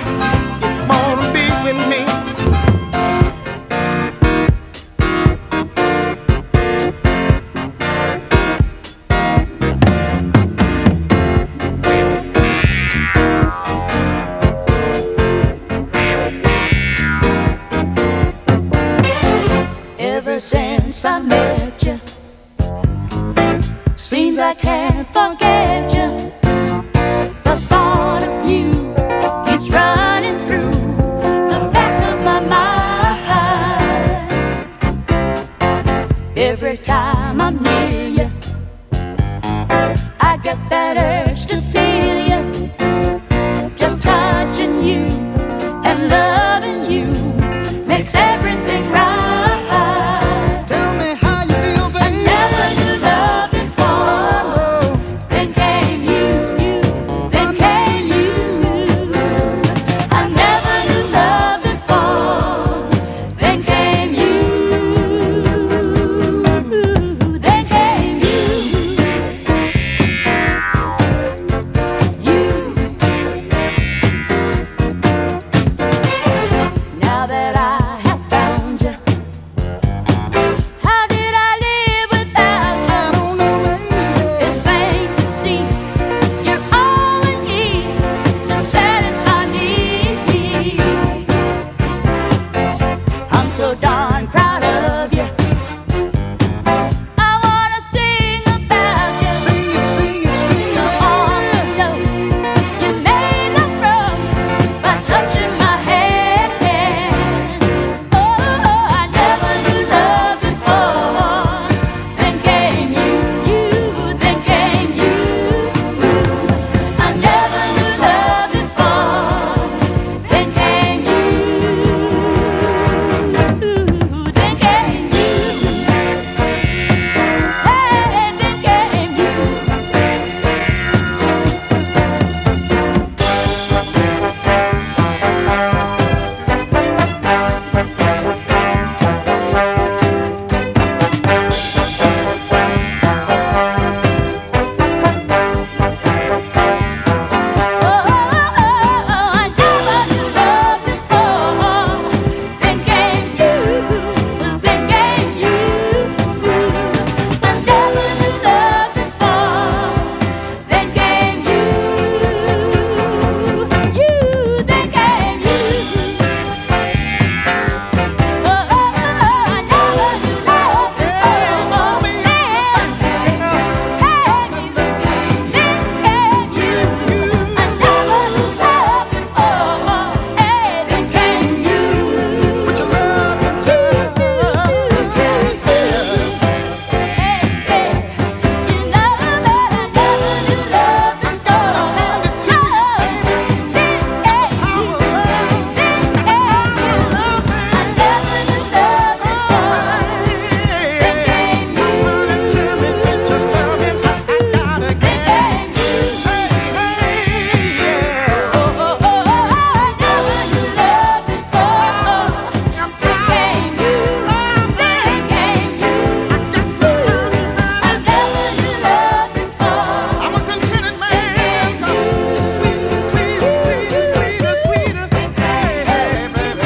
Ever since I met you, seems I can't forget you. The thought of you keeps running through the back of my mind. Every time I'm near you, I get that urge to feel you. Just touching you and loving you makes everything right.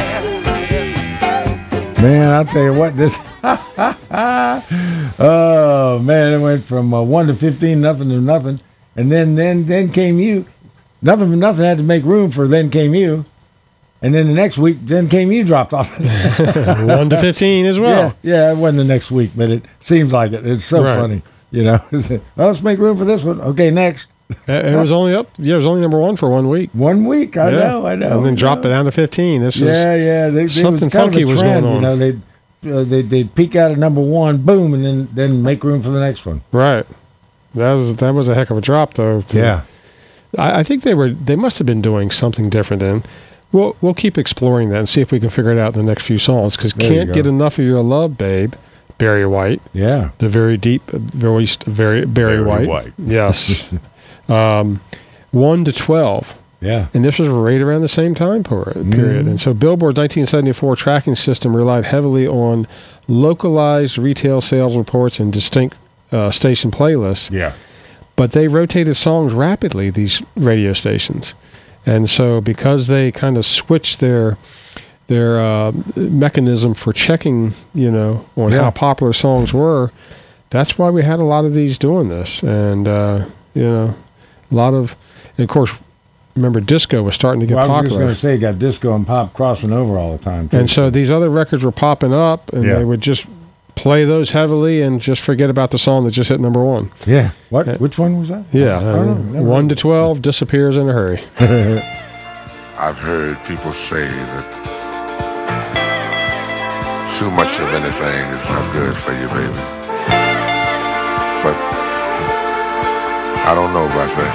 Man, I'll tell you what, this Oh man, it went from 1 to 15, nothing to nothing, and then came you. Nothing for nothing had to make room for Then Came You, and then the next week, Then Came You dropped off. 1 to 15 as well. Yeah, it wasn't the next week, but it seems like it. It's so Right. funny, you know. Well, let's make room for this one. Okay, next. It was only up. Yeah, it was only number 1 for 1 week. 1 week, I know. And then dropped it down to 15. This was They something was kind funky of a was trend, going on. you know. They'd peak out at number 1, boom, and then make room for the next one. Right. That was a heck of a drop, though. Yeah. I think they must have been doing something different then. We'll keep exploring that and see if we can figure it out in the next few songs. Because There you Can't go. Get Enough of Your Love, Babe, Barry White. Yeah. The very deep voiced Barry White. Yes. 1 to 12. Yeah. And this was right around the same time period. Mhm. And so Billboard's 1974 tracking system relied heavily on localized retail sales reports and distinct station playlists. Yeah. But they rotated songs rapidly, these radio stations. And so because they kind of switched their mechanism for checking, on how popular songs were, that's why we had a lot of these doing this. And, a lot of course, remember, disco was starting to get I was popular. just going to say, you got disco and pop crossing over all the time, too. And so these other records were popping up, and they would just play those heavily and just forget about the song that just hit number 1. Yeah. What? Which one was that? Yeah. I don't know. 1 to 12 disappears in a hurry. I've heard people say that too much of anything is not good for you, baby. But I don't know about that.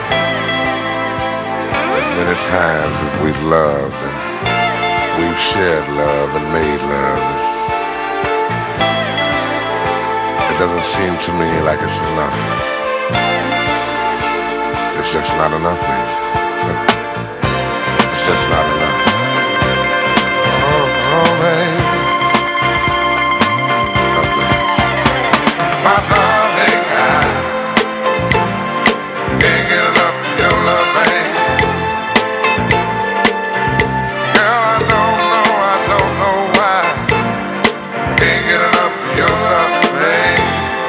As many times as we've loved and we've shared love and made love, it doesn't seem to me like it's enough. It's just not enough, baby. It's just not enough. Oh, baby. Oh, baby. My darling, I can't get enough of your love, baby. Girl, I don't know why. I can't get enough of your love, baby.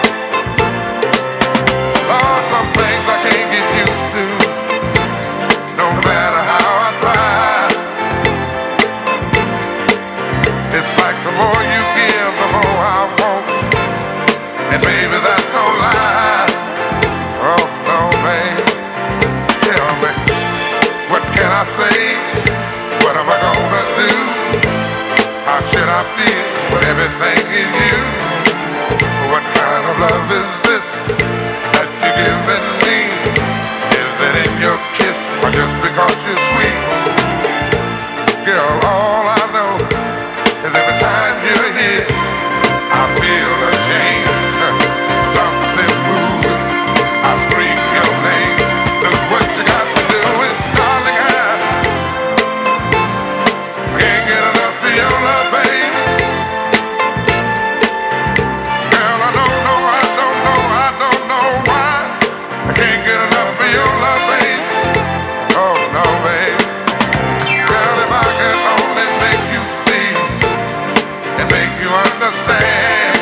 Lord, some things I can't get used to, no matter how I try. It's like the more you give, the more I want. And baby, that's no lie. Oh, no, baby. Tell me, what can I say? What am I gonna do? How should I feel when everything is you? What kind of love is this that you're giving me? Is it in your kiss or just because you're sweet? Girl, all I know is every time you're here, I feel a change. Something moving, I scream your name. Look what you got me doing, darling. I can't get enough of your love, baby. Girl, I don't know why. I can't get enough of your love, baby. Oh no, baby. Girl, if I could only make you see and make you understand.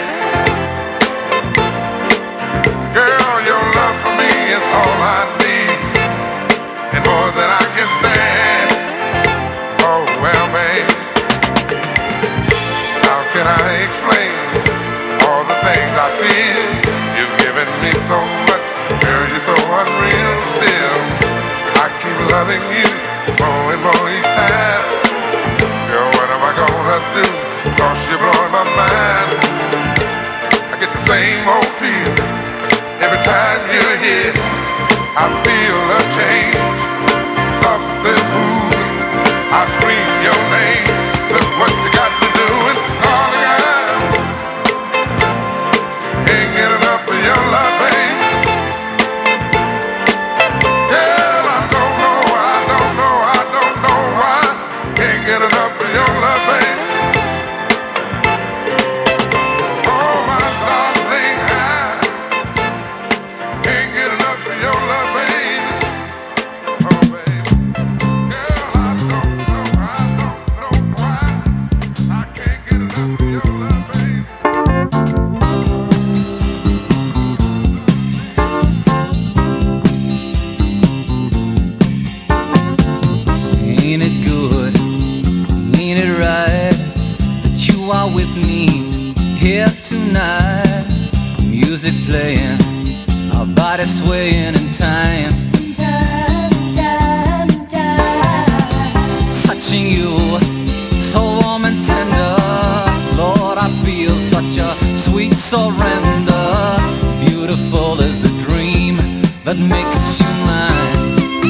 Girl, your love for me is all I need and more than I can stand. Oh well, babe, how can I explain all the things I feel? You've given me so much, girl, you're so unreal still. I keep loving you more and more each time. Girl, what am I gonna do? 'Cause you're blowing my mind. I get the same old feeling every time you're here. I feel a change, something moving. I scream your name. Look what you got me doing, darling. I can't get enough of your love, baby. Girl, I don't know why. Can't get enough of your love, baby. Oh, my darling, I can't get enough of your love, baby. playing, our bodies swaying in time. Touching you, so warm and tender. Lord, I feel such a sweet surrender. Beautiful is the dream that makes you mine.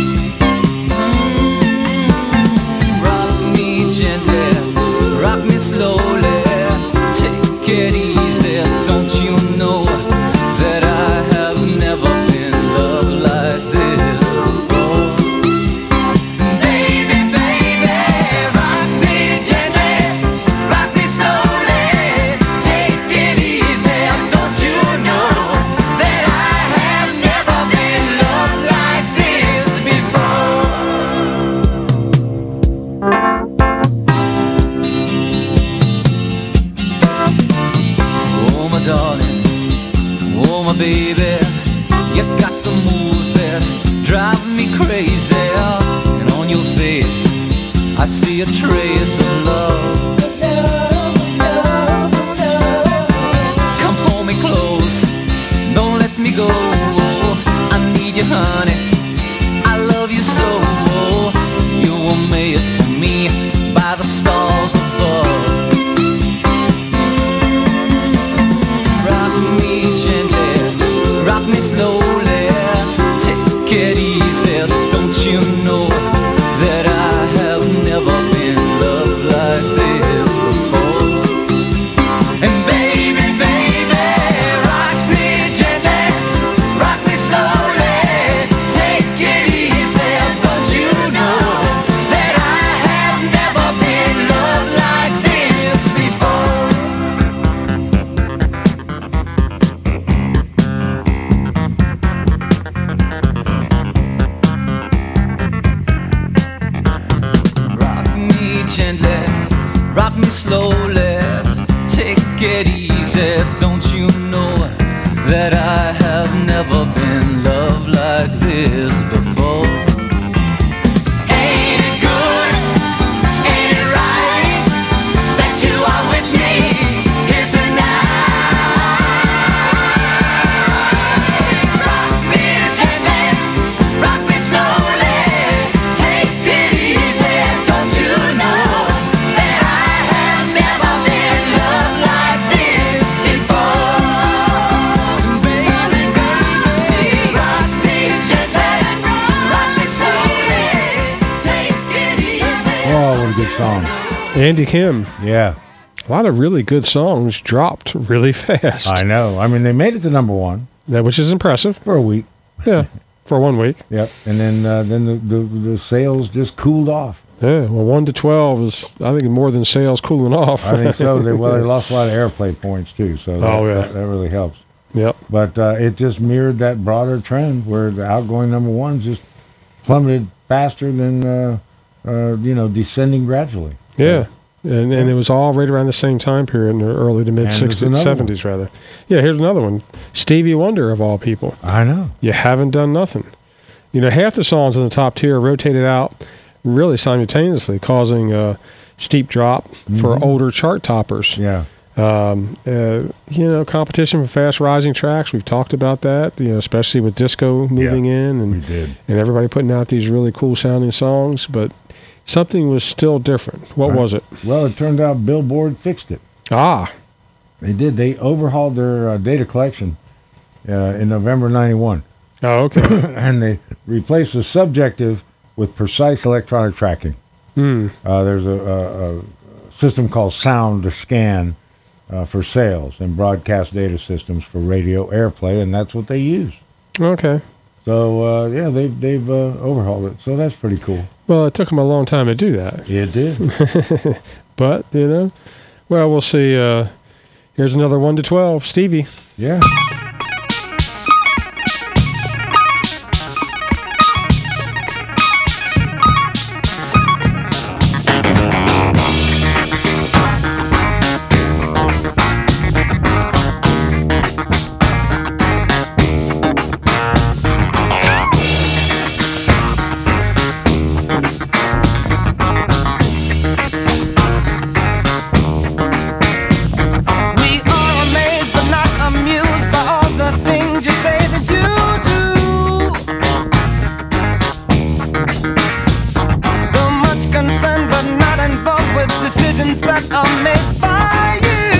Rock me gently, rock me slowly. Take it easy, don't you know that I have never been loved like this before? Baby, baby, rock me gently, rock me slowly. Take it easy, don't you know that I have never been loved like this before? Oh my darling, oh my baby, you got the moves that drive me crazy. And on your face, I see a trace of love. Come hold me close, don't let me go. I need you, honey, I love you so. You were made for me by the stars above. Rock me gently, rock me slowly. Take it easy, don't you know that I have never been loved like this before? And baby, baby, rock me gently, rock me slowly. Take it easy, don't you know that I have never been loved like this before? Rock me gently, rock me slowly. Take it easy, don't you know that I have never been loved like this before? Ain't it good? Ain't it right that you are with me here tonight? Rock me gently, rock me slowly. Take it easy, don't you know that I have never been loved like this before? Baby, baby, rock me gently, rock me slowly. Take it easy. Oh, what a good song. Andy Kim. Yeah. A lot of really good songs dropped really fast. I know. I mean, they made it to number one. Which is impressive. For a week. Yeah, for 1 week. Yep. And then the sales just cooled off. Yeah, well, 1 to 12 is, I think, more than sales cooling off. I think so. They lost a lot of airplay points, too. So that really helps. Yep. But it just mirrored that broader trend where the outgoing number ones just plummeted faster than, descending gradually. Yeah. And it was all right around the same time period in the early to mid And there's 60s, another 70s, rather. Yeah, here's another one. Stevie Wonder, of all people. I know. You haven't done nothing. You know, half the songs in the top tier rotated out really simultaneously, causing a steep drop for older chart toppers. Yeah. Competition for fast rising tracks. We've talked about that, especially with disco moving in and, we did. and everybody putting out these really cool sounding songs. But something was still different. What was it? Well, it turned out Billboard fixed it. Ah. They did. They overhauled their data collection in November '91. Oh, okay. And they replaced the subjective with precise electronic tracking. There's a system called Sound to Scan for sales and broadcast data systems for radio airplay, and that's what they use. Okay. So, they've overhauled it. So that's pretty cool. Well, it took them a long time to do that. It did. But, we'll see. Here's another 1 to 12. Stevie. Yeah. We are amazed but not amused by all are made by you.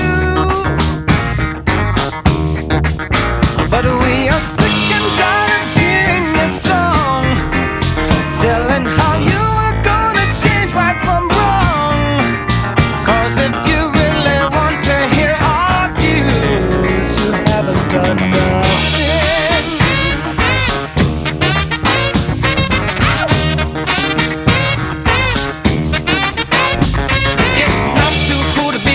But we are sick and tired of hearing your song, telling how you are gonna change right from wrong. 'Cause if you really want to hear our views, you haven't done nothing. It's not too cool to be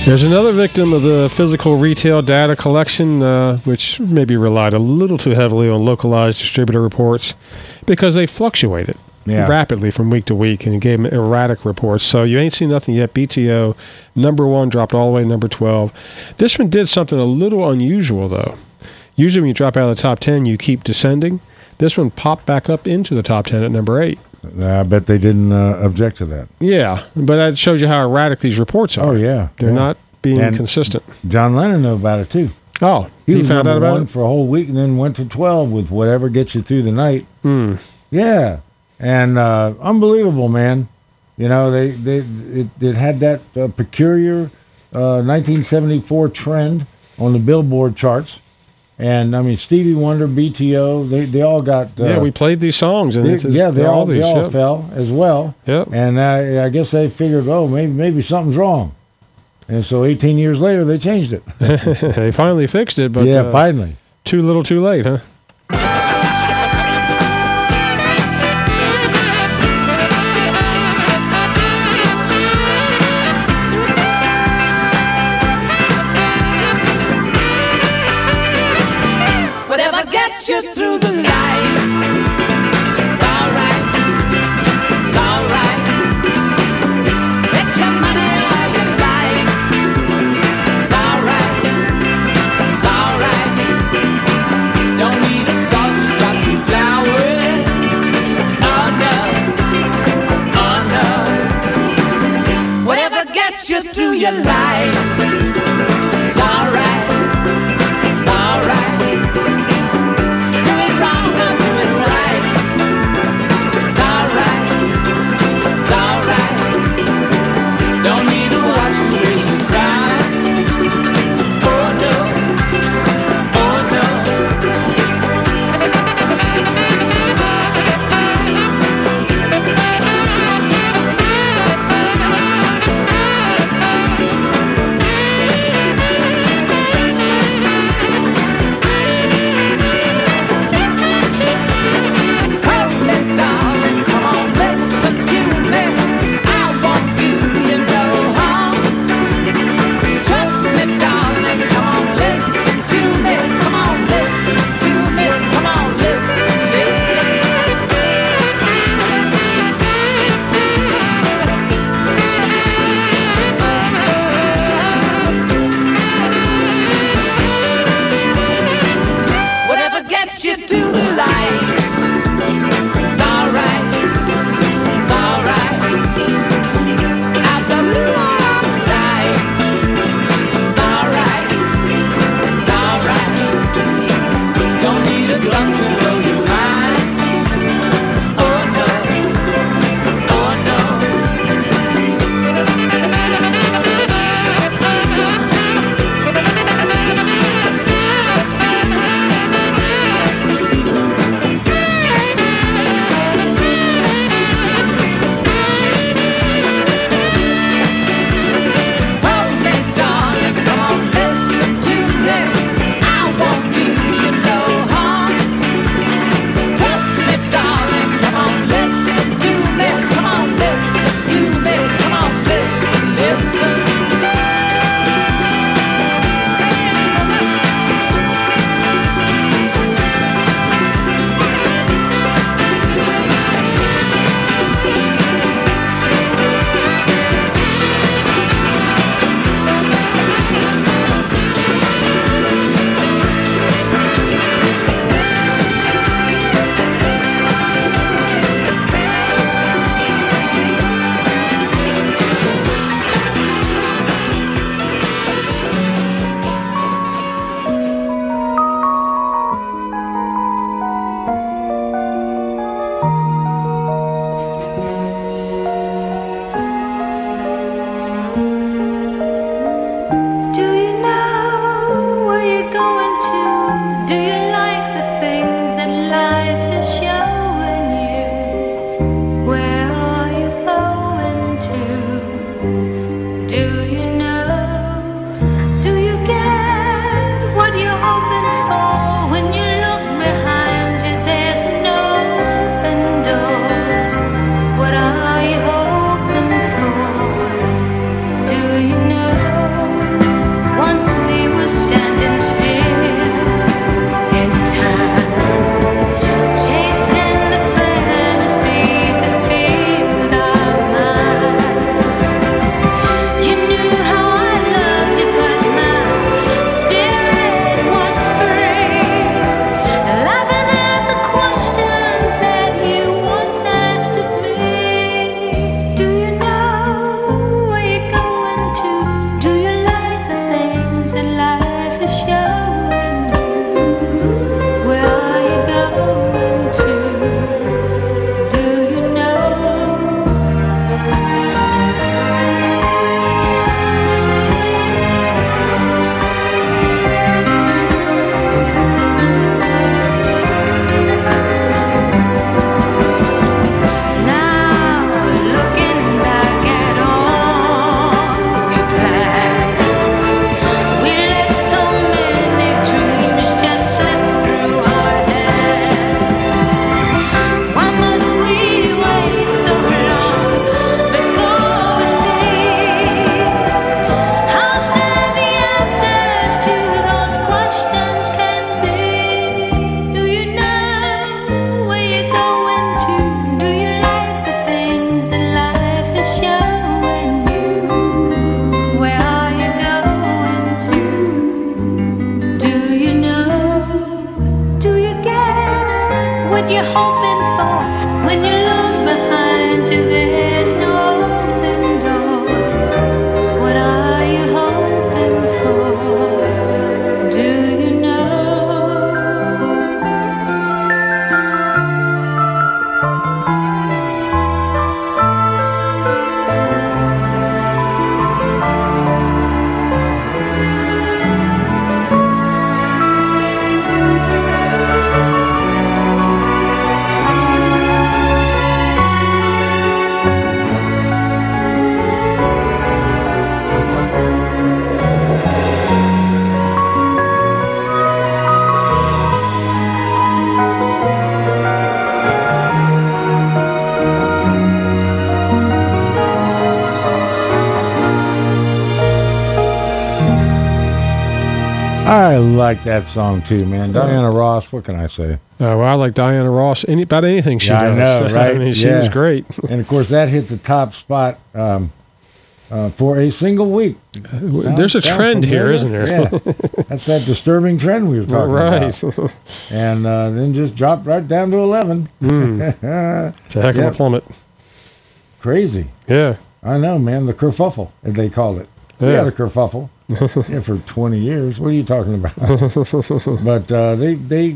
There's another victim of the physical retail data collection, which maybe relied a little too heavily on localized distributor reports because they fluctuated rapidly from week to week and gave them erratic reports. So you ain't seen nothing yet. BTO, number 1, dropped all the way to number 12. This one did something a little unusual, though. Usually when you drop out of the top 10, you keep descending. This one popped back up into the top 10 at number 8. I bet they didn't object to that. Yeah, but that shows you how erratic these reports are. Oh, yeah. They're yeah. not being And consistent. John Lennon knew about it, too. Oh, He was found out number about 1 it? for a whole week and then went to 12 with Whatever Gets You Through the Night. Mm. Yeah. And unbelievable, man. You know, it had that peculiar 1974 trend on the Billboard charts. And, I mean, Stevie Wonder, BTO, they all got... yeah, we played these songs. And they all yep. fell as well. Yep. And I guess they figured, oh, maybe something's wrong. And so 18 years later, they changed it. They finally fixed it, but... yeah, finally. Too little, too late, huh? Whatever gets you through the night, it's alright, it's alright. Bet your money all you like, it's alright, it's alright. Don't need a salt to drop through flowers, oh no, whatever gets you through your life, it's alright, it's alright. I like that song too, man. Diana Ross, what can I say? Well, I like Diana Ross about anything she Yeah, I does. know, right? I mean, she Yeah. was great. And of course, that hit the top spot for a single week. There's a trend here, isn't there? Yeah. That's that disturbing trend we were talking Right. about. And then just dropped right down to 11. It's a heck of a plummet. Crazy. Yeah. I know, man. The kerfuffle, as they called it. We Yeah. had a kerfuffle for 20 years. What are you talking about? But they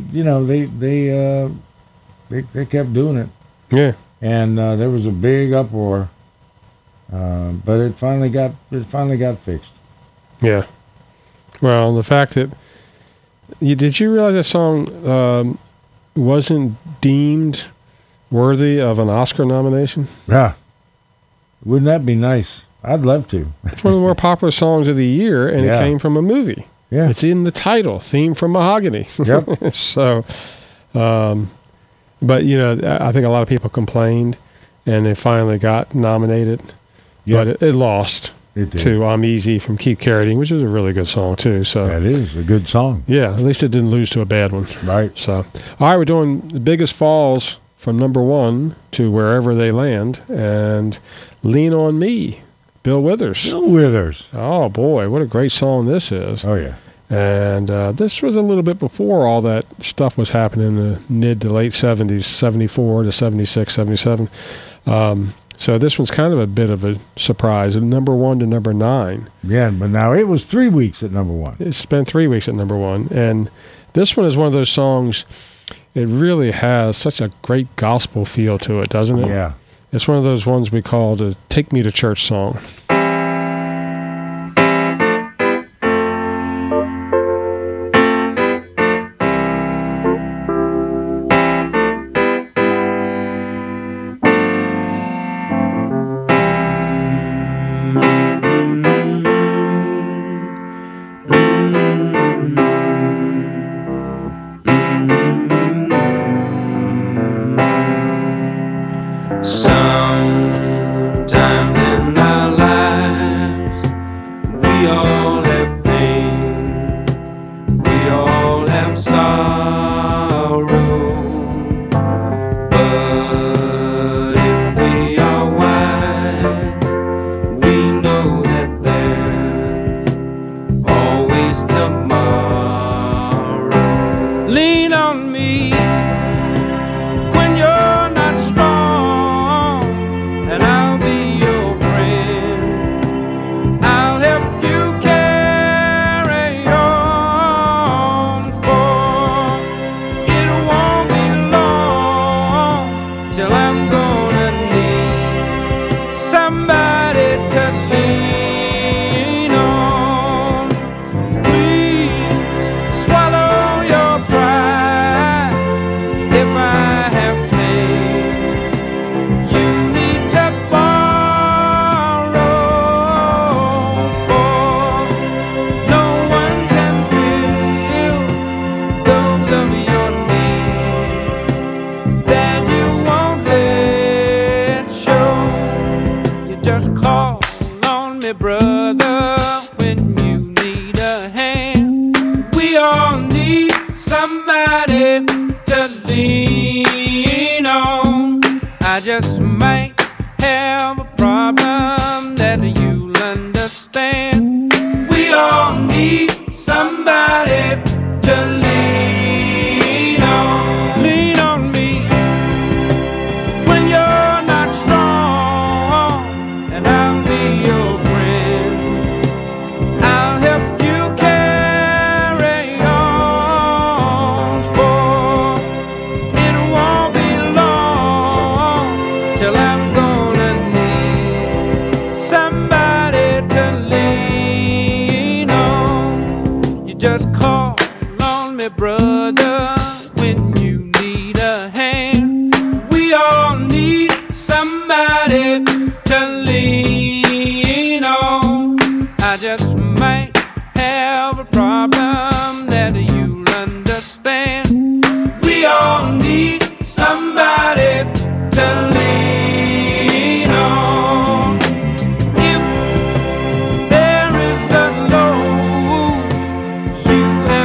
kept doing it. Yeah. And there was a big uproar. But it finally got fixed. Yeah. Well, the fact that did you realize that song wasn't deemed worthy of an Oscar nomination? Yeah. Wouldn't that be nice? I'd love to. It's one of the more popular songs of the year, and Yeah. it came from a movie. Yeah. It's in the title, Theme from Mahogany. Yep. So, but, I think a lot of people complained, and they finally got nominated. Yep. But it lost It did. to I'm Easy from Keith Carradine, which is a really good song, too. So That is a good song. yeah, at least it didn't lose to a bad one. Right. So, all right, we're doing the biggest falls from number 1 to wherever they land, and Lean on Me, Bill Withers. Bill Withers. Oh boy, what a great song this is! Oh yeah. And this was a little bit before all that stuff was happening in the mid to late 70s, 74 to 76, 77. So this one's kind of a bit of a surprise, number 1 to number 9. Yeah, but now it was 3 weeks at number 1. It spent 3 weeks at number 1, and this one is one of those songs. It really has such a great gospel feel to it, doesn't it? Yeah. It's one of those ones we call the "Take Me to Church" song. Sometimes in our lives, we all have pain, we all have sorrow. But if we are wise, we know that there's always tomorrow. Lean on me when you're not strong, and I'll be your friend. I'll help you carry on, for it won't be long till I'm gonna need somebody to lean on. Please swallow your pride if I have failed. You need to borrow, for no one can fill those of your needs that you won't let show. You just call on me, brother, when you need a hand. We all need somebody to lean on. I just might have a problem that you'll understand. We all need somebody to lean on. Lean on me when you're not strong, and I'll be your friend. I'll help you carry on, for it won't be long till I'm gonna need somebody to lean on. You just call on me, brother, when you need a hand. We all need somebody to lean on. I just might have a problem that you'll understand. We all need somebody to lean on. If there is a load you have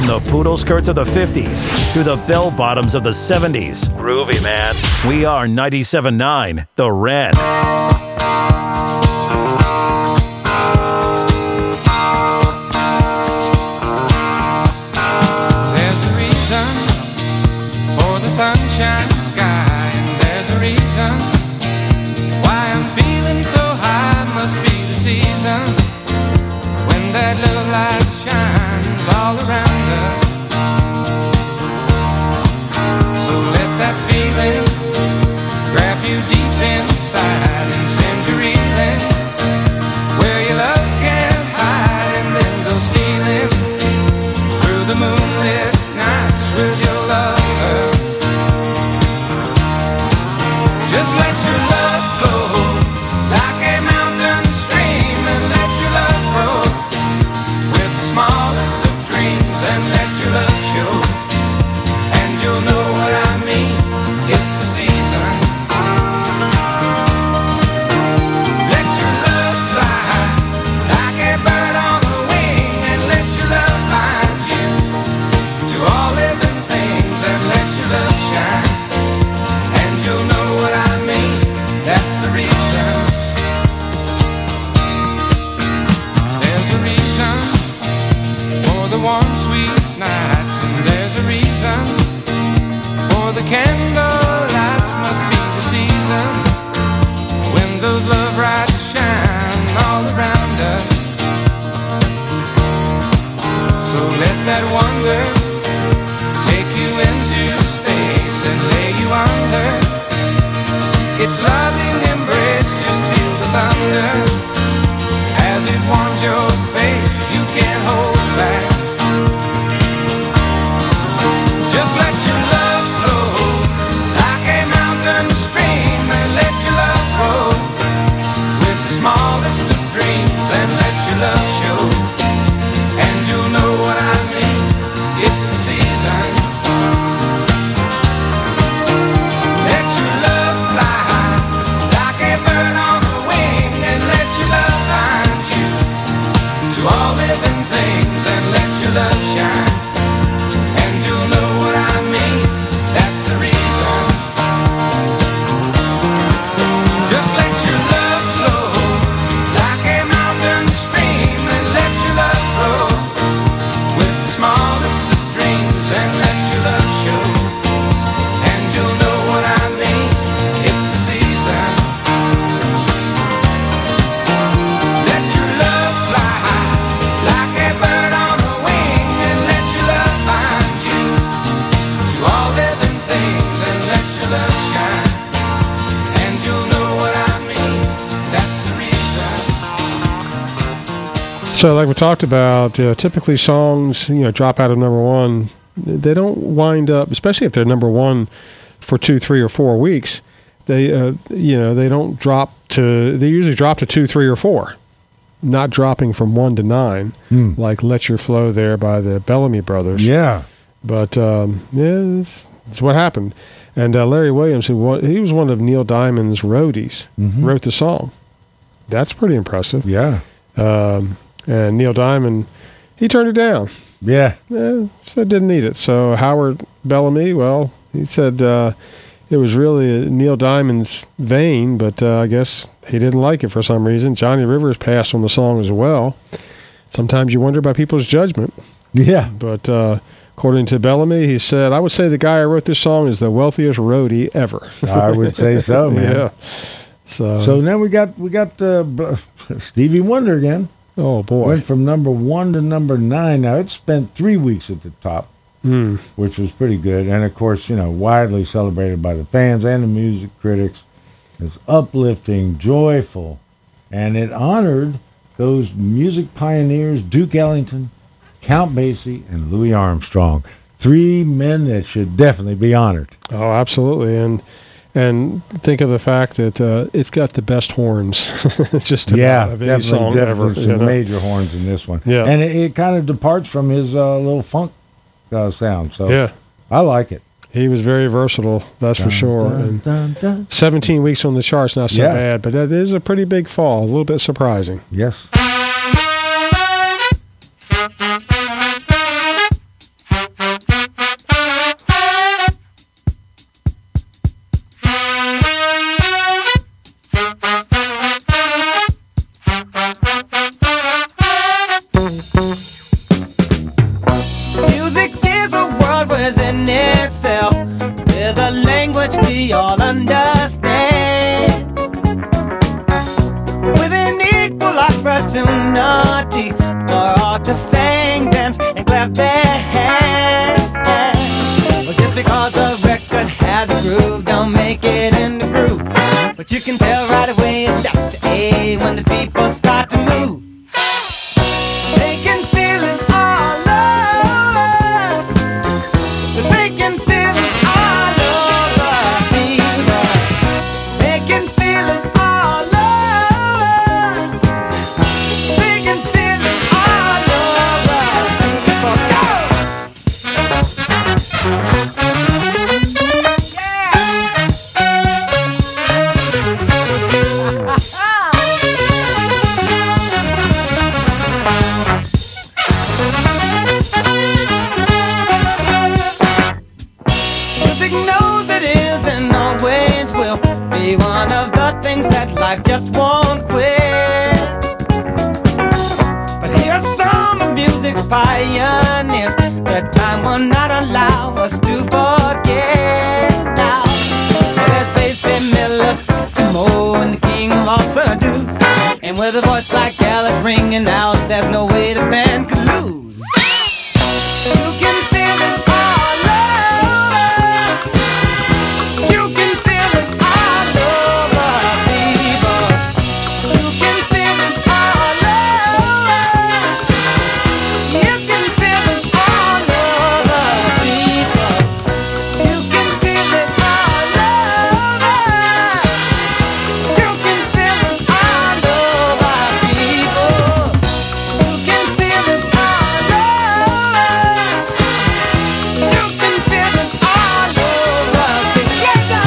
From the poodle skirts of the 50s to the bell bottoms of the 70s. Groovy, man. We are 97.9 The Red. There's a reason for the sunshine sky, and there's a reason why I'm feeling so high. Must be the season when that love light shines all around us. So let that feeling grab you deep inside and send you reeling where your love can't hide, and then go stealing through the moonlit nights with your lover. Just let your love flow like a mountain stream, and let your love grow with the smallest of dreams, and let your love show, and you'll know what I mean. It's the season. Let your love fly like a bird on a wing, and let your love bind you to all living things, and let your love shine, and you'll know what I mean. That's the reason. There's a reason for the warm, sweet nights, and there's a reason for the candle lights. Must be the season when those love lights shine all around us. So let that wonder take you into space and lay you under its loving embrace. Just feel the thunder as it warms your face. You can't hold back. Just let your love flow like a mountain stream, and let your love grow with the smallest of dreams, and let your love show, and you'll know what I mean. It's the season. Let your love fly like a bird on a wing, and let your love bind you to all living things, and let your love shine, and you'll know what I mean. That's the reason. Just let your love flow like a mountain stream, and let your love grow with the smallest of dreams, and let your love show, and you'll know what I mean. It's the season. Let your love fly like a bird on a wing, and let your love bind you to all living things, and let your love shine, and you'll know what I mean. That's the reason. So, like we talked about, typically songs, drop out of number one. They don't wind up, especially if they're number one for 2, 3, or 4 weeks. They, they don't drop to. They usually drop to 2, 3, or 4, not dropping from 1 to 9, like "Let Your Flow" there by the Bellamy Brothers. Yeah. But it's what happened. And Larry Williams, he was one of Neil Diamond's roadies, wrote the song. That's pretty impressive. Yeah. And Neil Diamond, he turned it down. Yeah. Said didn't need it. So Howard Bellamy, well, he said it was really Neil Diamond's vein, but I guess he didn't like it for some reason. Johnny Rivers passed on the song as well. Sometimes you wonder about people's judgment. Yeah. But according to Bellamy, he said, "I would say the guy who wrote this song is the wealthiest roadie ever." I would say so, man. Yeah. So now we got Stevie Wonder again. Oh boy! Went from number 1 to number 9. Now it spent 3 weeks at the top, which was pretty good, and of course, widely celebrated by the fans and the music critics. It's uplifting, joyful, and it honored those music pioneers: Duke Ellington, Count Basie, and Louis Armstrong. 3 men that should definitely be honored. Oh, absolutely, and think of the fact that it's got the best horns. Just about of any song ever. Definitely some major horns in this one. Yeah, and it kind of departs from his little funk sound. So yeah, I like it. He was very versatile, that's for sure. And 17 weeks on the charts, not so bad, but that is a pretty big fall. A little bit surprising. Yes. knows it is and always will be one of the things that life just won't quit. But here's some of music's pioneers that time will not allow us to forget now. There's Basie Miller, Timo, and the King of all Surdu. And with a voice like Gallup ringing out, there's no way the band could lose. You can feel it all over. You can feel it all over, people. You can feel it all over. You can feel it all over, people. You can feel it all over. You can feel it all over, people. You can feel it all over. You can feel it all over. Yeah, go.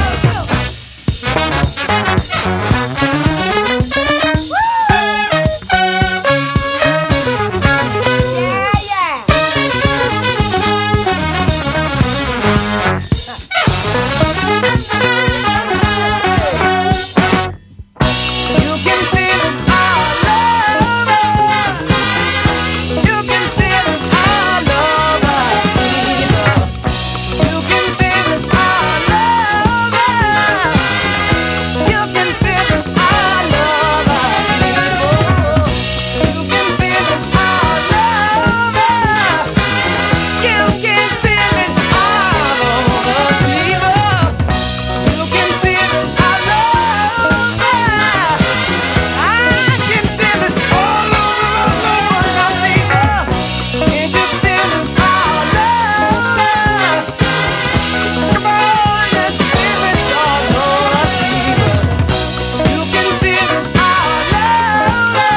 You can feel it all over. You can feel it all over, people. You can feel it all over. You can feel it all over, people. You can feel it all over. You can feel it all over, people. You can feel it all over. I can feel it all over, people. Can't you feel it all over? Come on, let's feel it all over, people. You can feel it all over.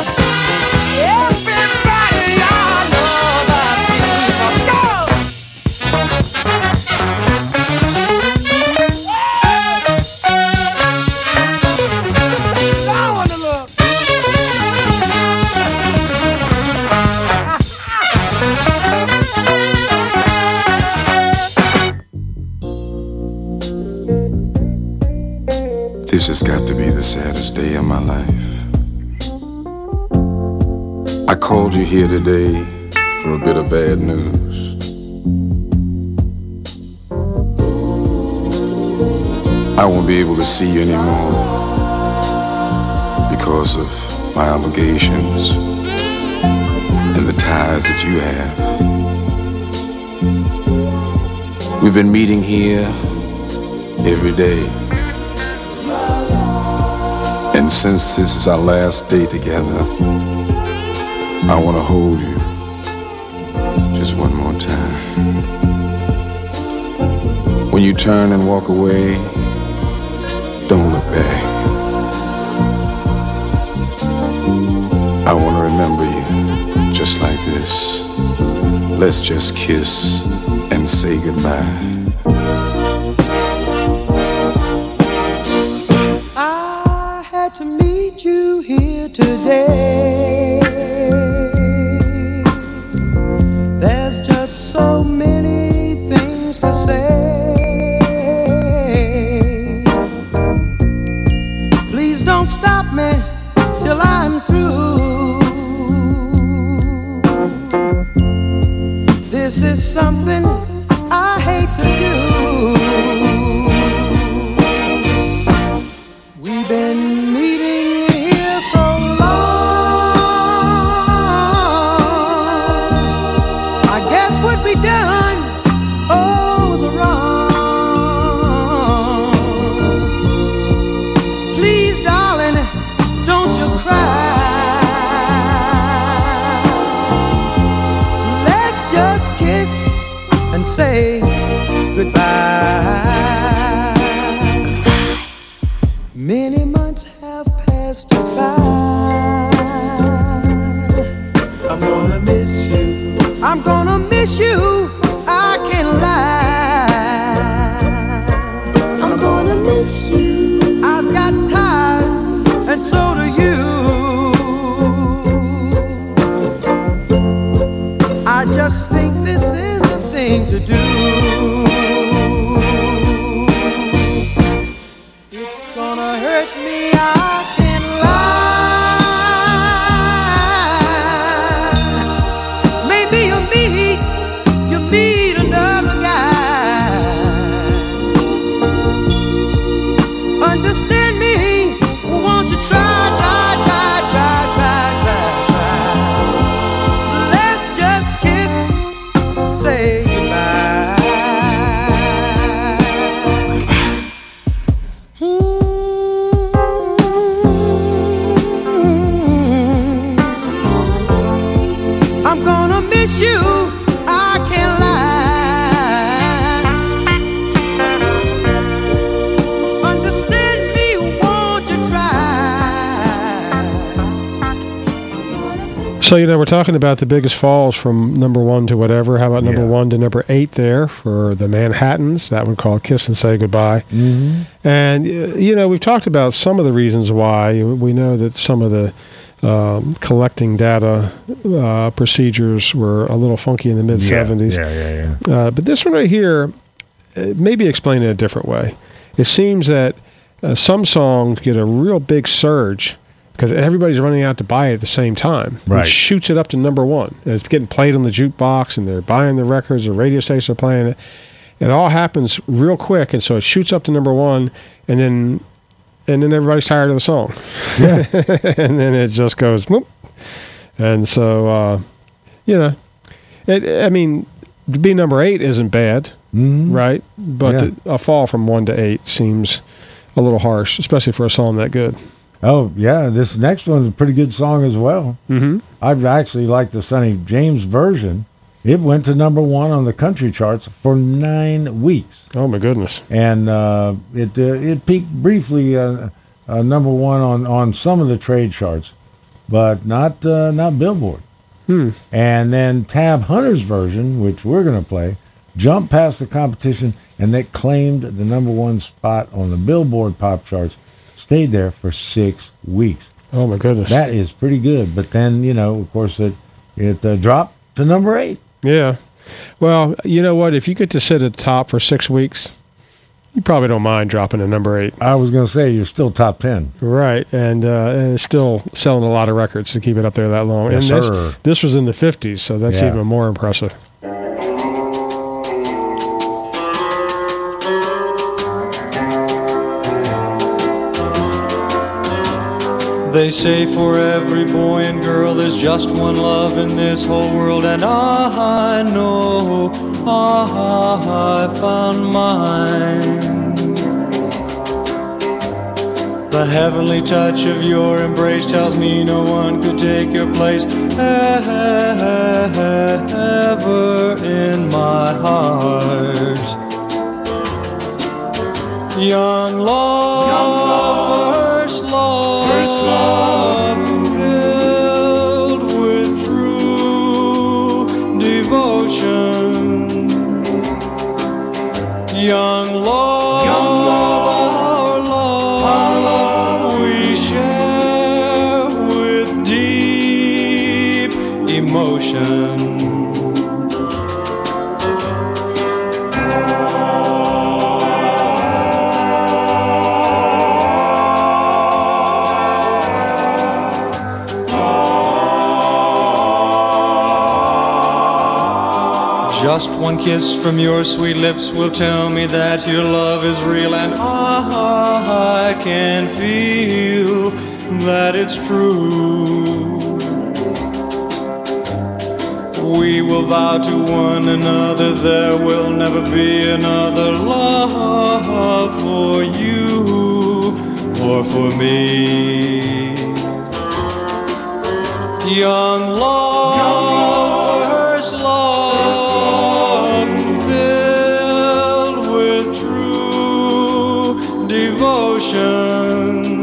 Everybody all over, people. Go! I wanna look. This has got to be the saddest day of my life. I called you here today for a bit of bad news. I won't be able to see you anymore because of my obligations and the ties that you have. We've been meeting here every day. And since this is our last day together, I want to hold you just one more time. When you turn and walk away, don't look back. I want to remember you just like this. Let's just kiss and say goodbye. I had to meet you here today. There's just so many things to say. Please don't stop me till I'm through. This is something I hate to So, we're talking about the biggest falls from number 1 to whatever. How about number 1 to number 8 there for the Manhattans? That one called Kiss and Say Goodbye. Mm-hmm. And, we've talked about some of the reasons why. We know that some of the collecting data procedures were a little funky in the mid-'70s. Yeah. But this one right here, maybe explain it a different way. It seems that some songs get a real big surge because everybody's running out to buy it at the same time. Right. It shoots it up to number 1. And it's getting played on the jukebox, and they're buying the records, the radio stations are playing it. It all happens real quick, and so it shoots up to number 1, and then everybody's tired of the song. Yeah. And then it just goes, whoop. And so, to be number 8 isn't bad, right? But a fall from 1 to 8 seems a little harsh, especially for a song that good. Oh, yeah. This next one's a pretty good song as well. Mm-hmm. I've actually liked the Sonny James version. It went to number 1 on the country charts for 9 weeks. Oh, my goodness. And it peaked briefly number 1 on some of the trade charts, but not Billboard. And then Tab Hunter's version, which we're going to play, jumped past the competition, and it claimed the number 1 spot on the Billboard pop charts, stayed there for 6 weeks. Oh, my goodness. That is pretty good. But then, of course, it dropped to number 8. Yeah. Well, you know what? If you get to sit at the top for 6 weeks, you probably don't mind dropping to number 8. I was going to say, you're still top 10. Right. And it's still selling a lot of records to keep it up there that long. Yes, and sir. This was in the 50s, so that's even more impressive. They say for every boy and girl there's just one love in this whole world, and I know I found mine. The heavenly touch of your embrace tells me no one could take your place ever in my heart. Young love, first love, filled with true devotion. Young love, our love we share with deep emotion. Just one kiss from your sweet lips will tell me that your love is real, and I can feel that it's true. We will vow to one another there will never be another love for you or for me. Young love, first love, filled with true devotion.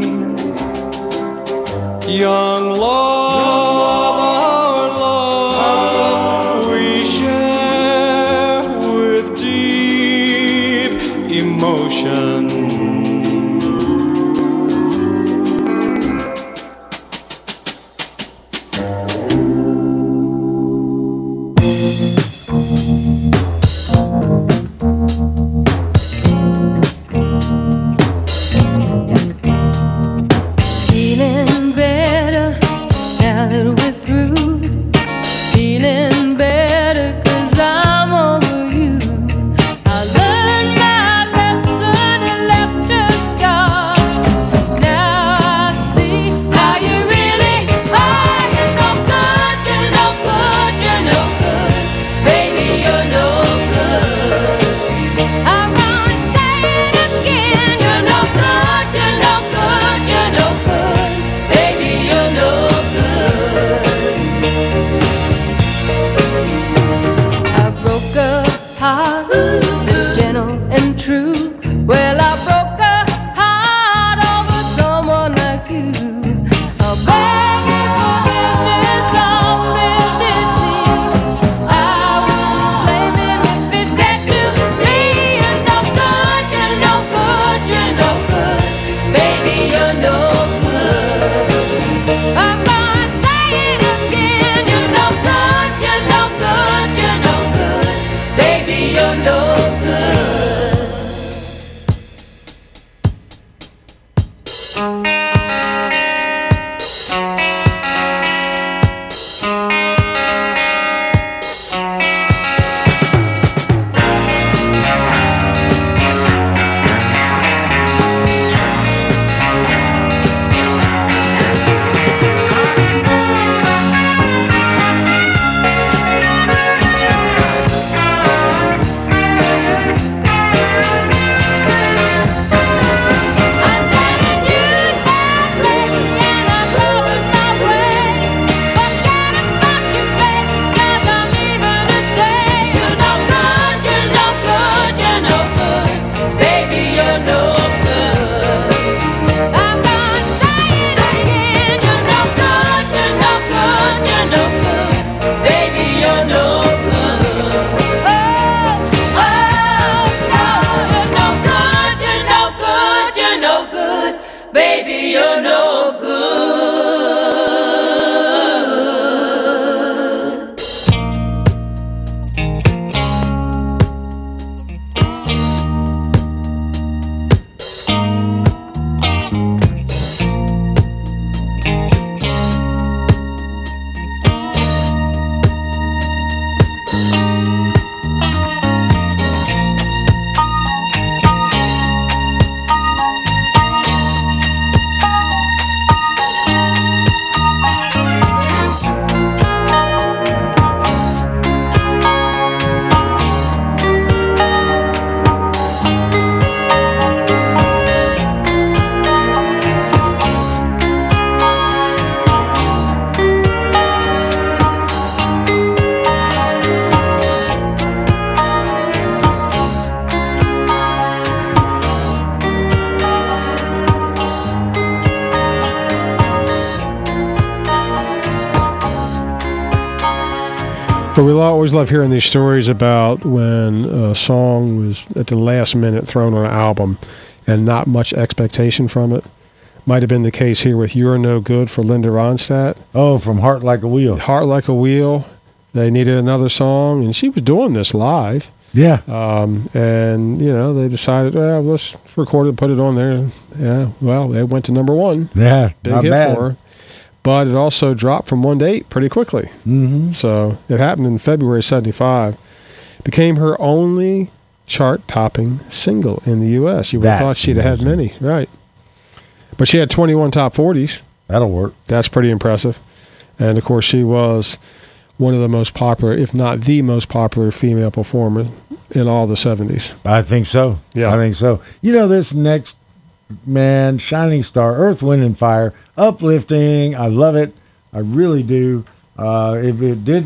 Young love, our love we share with deep emotion. Feeling better now that we're through. Feeling better 'cause I'm over you. I learned my lesson and left a scar. Now I see how you really are. You're no good, you're no good, you're no good. Baby, you're no good. I'm gonna say it again. You're no good, you're no good, you're no good. Baby, you're no good. I broke a heart that's gentle and true. Well, I broke a heart over someone like you. I'll beg your forgiveness all But we always love hearing these stories about when a song was at the last minute thrown on an album and not much expectation from it. Might have been the case here with You're No Good for Linda Ronstadt. Oh, from Heart Like a Wheel. Heart Like a Wheel. They needed another song, and she was doing this live. Yeah. And, you know, they decided, well, let's record it, put it on there. Yeah, well, they went to number one. Yeah, Big not hit bad. for her. But it also dropped from 1 to 8 pretty quickly. Mm-hmm. So it happened in February '75. Became her only chart-topping single in the U.S. You would have That's thought she'd have had amazing. many, right? But she had 21 top 40s. That'll work. That's pretty impressive. And, of course, she was one of the most popular, if not the most popular female performer in all the 70s. I think so. Yeah. I think so. You know, this next, man, Shining Star, Earth, Wind, and Fire, uplifting. I love it. I really do. If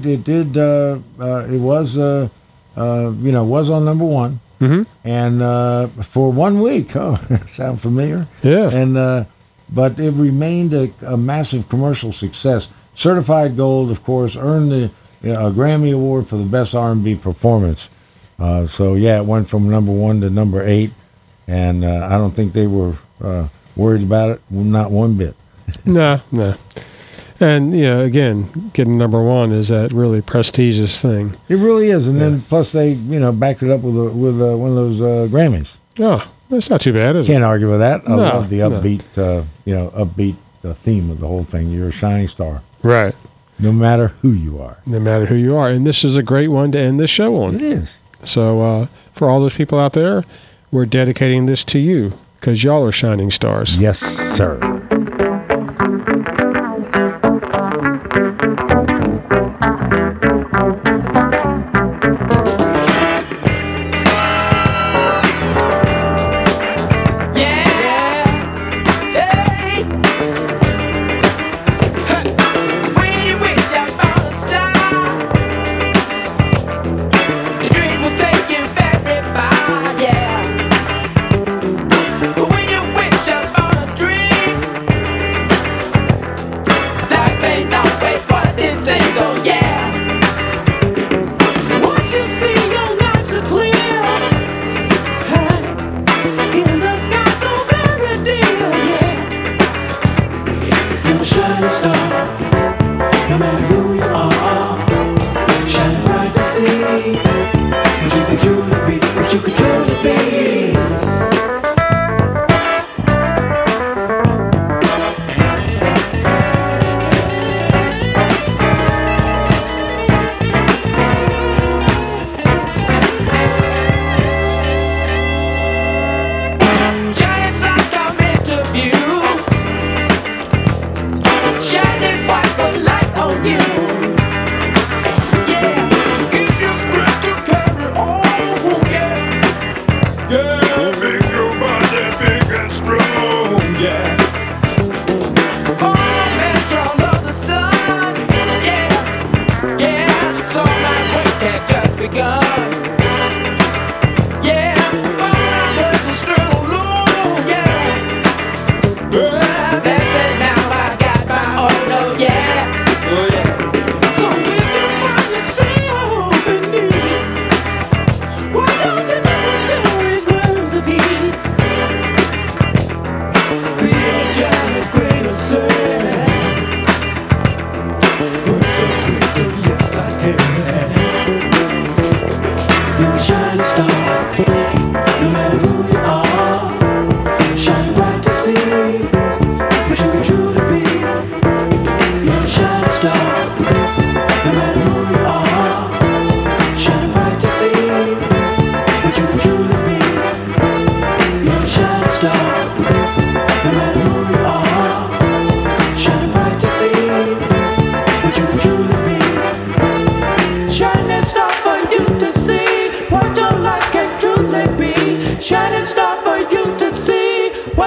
it was, was on number one. Mm-hmm. And for 1 week. Oh, sound familiar? Yeah. And but it remained a massive commercial success. Certified gold, of course, earned a Grammy Award for the best R&B performance. So yeah, it went from number 1 to number 8, and I don't think they were worried about it, not one bit. No. And, you know, again, getting number 1 is that really prestigious thing. It really is, and then plus they, backed it up with one of those Grammys. Oh, that's not too bad, is it? Can't argue with that. I No, love the no. upbeat, upbeat theme of the whole thing. You're a shining star, Right. no matter who you are. No matter who you are. And this is a great one to end this show on. It is. So for all those people out there, we're dedicating this to you because y'all are shining stars. Yes, sir. When you wish upon a dream,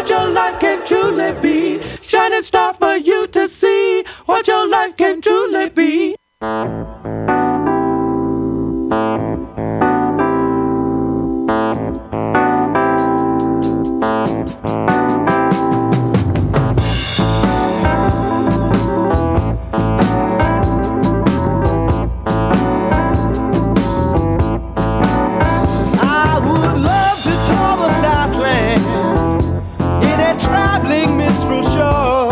what your life can truly be. Shining star for you to see what your life can truly be. I would love to tour the Southland in a traveling minstrel show.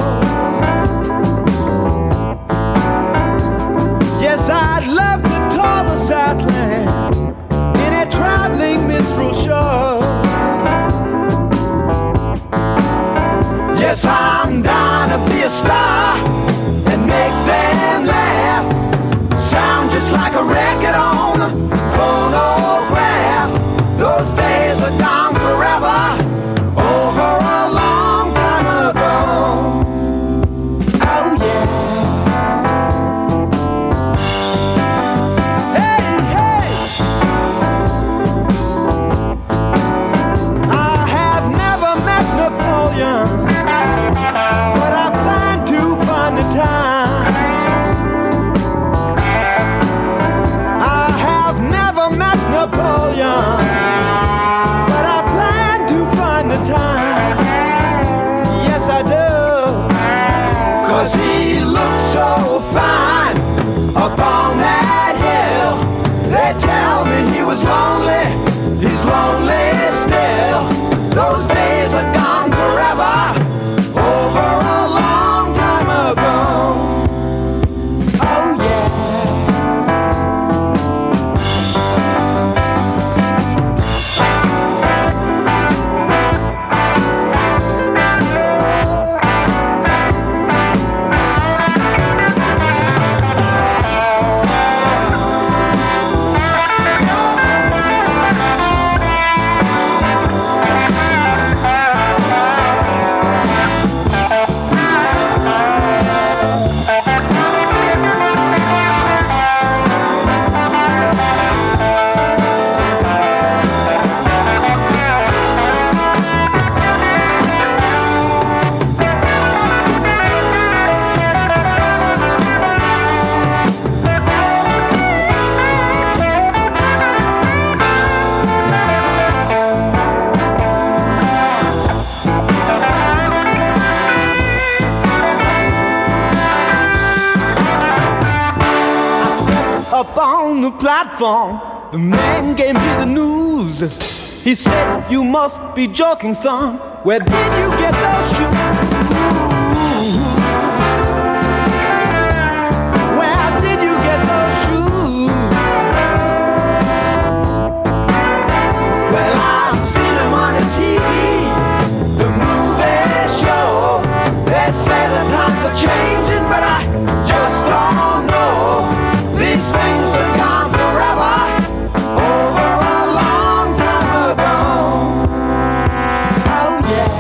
Yes, I'd love to tour the Southland in a traveling minstrel show. Yes, I'm down to be a star and make them laugh. Sound just like a record on a phonograph. Those days are gone forever, over a long time ago. Oh yeah. Hey, hey. I have never met Napoleon, but I plan to find the time. I have never met Napoleon, but I plan to find the time. Yes, I do. 'Cause he looks so fine upon that hill. They tell me he was lonely, he's lonely still. Those days are gone forever, over a long time ago. Oh yeah. Up on the platform, the man gave me the news. He said, you must be joking, son. Where did you get those shoes? Where did you get those shoes? Well, I've seen them on the TV, the movie show. They say the times are changing, but I just don't know. These things are gone forever, over a long time ago. Oh yeah.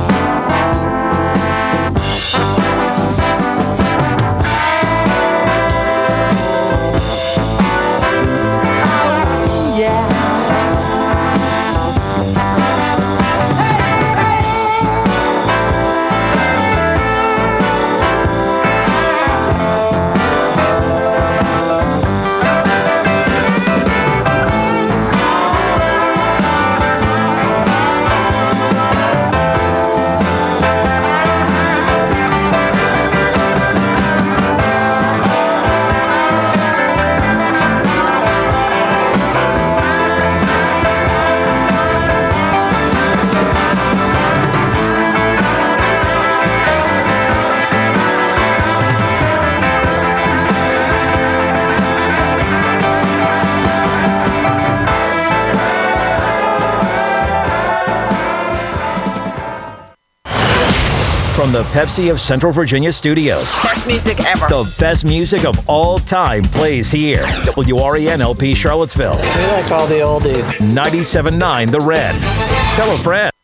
Oh yeah. From the Pepsi of Central Virginia studios. Best music ever. The best music of all time plays here. WREN LP Charlottesville. We like all the oldies. 97.9 The Red. Tell a friend.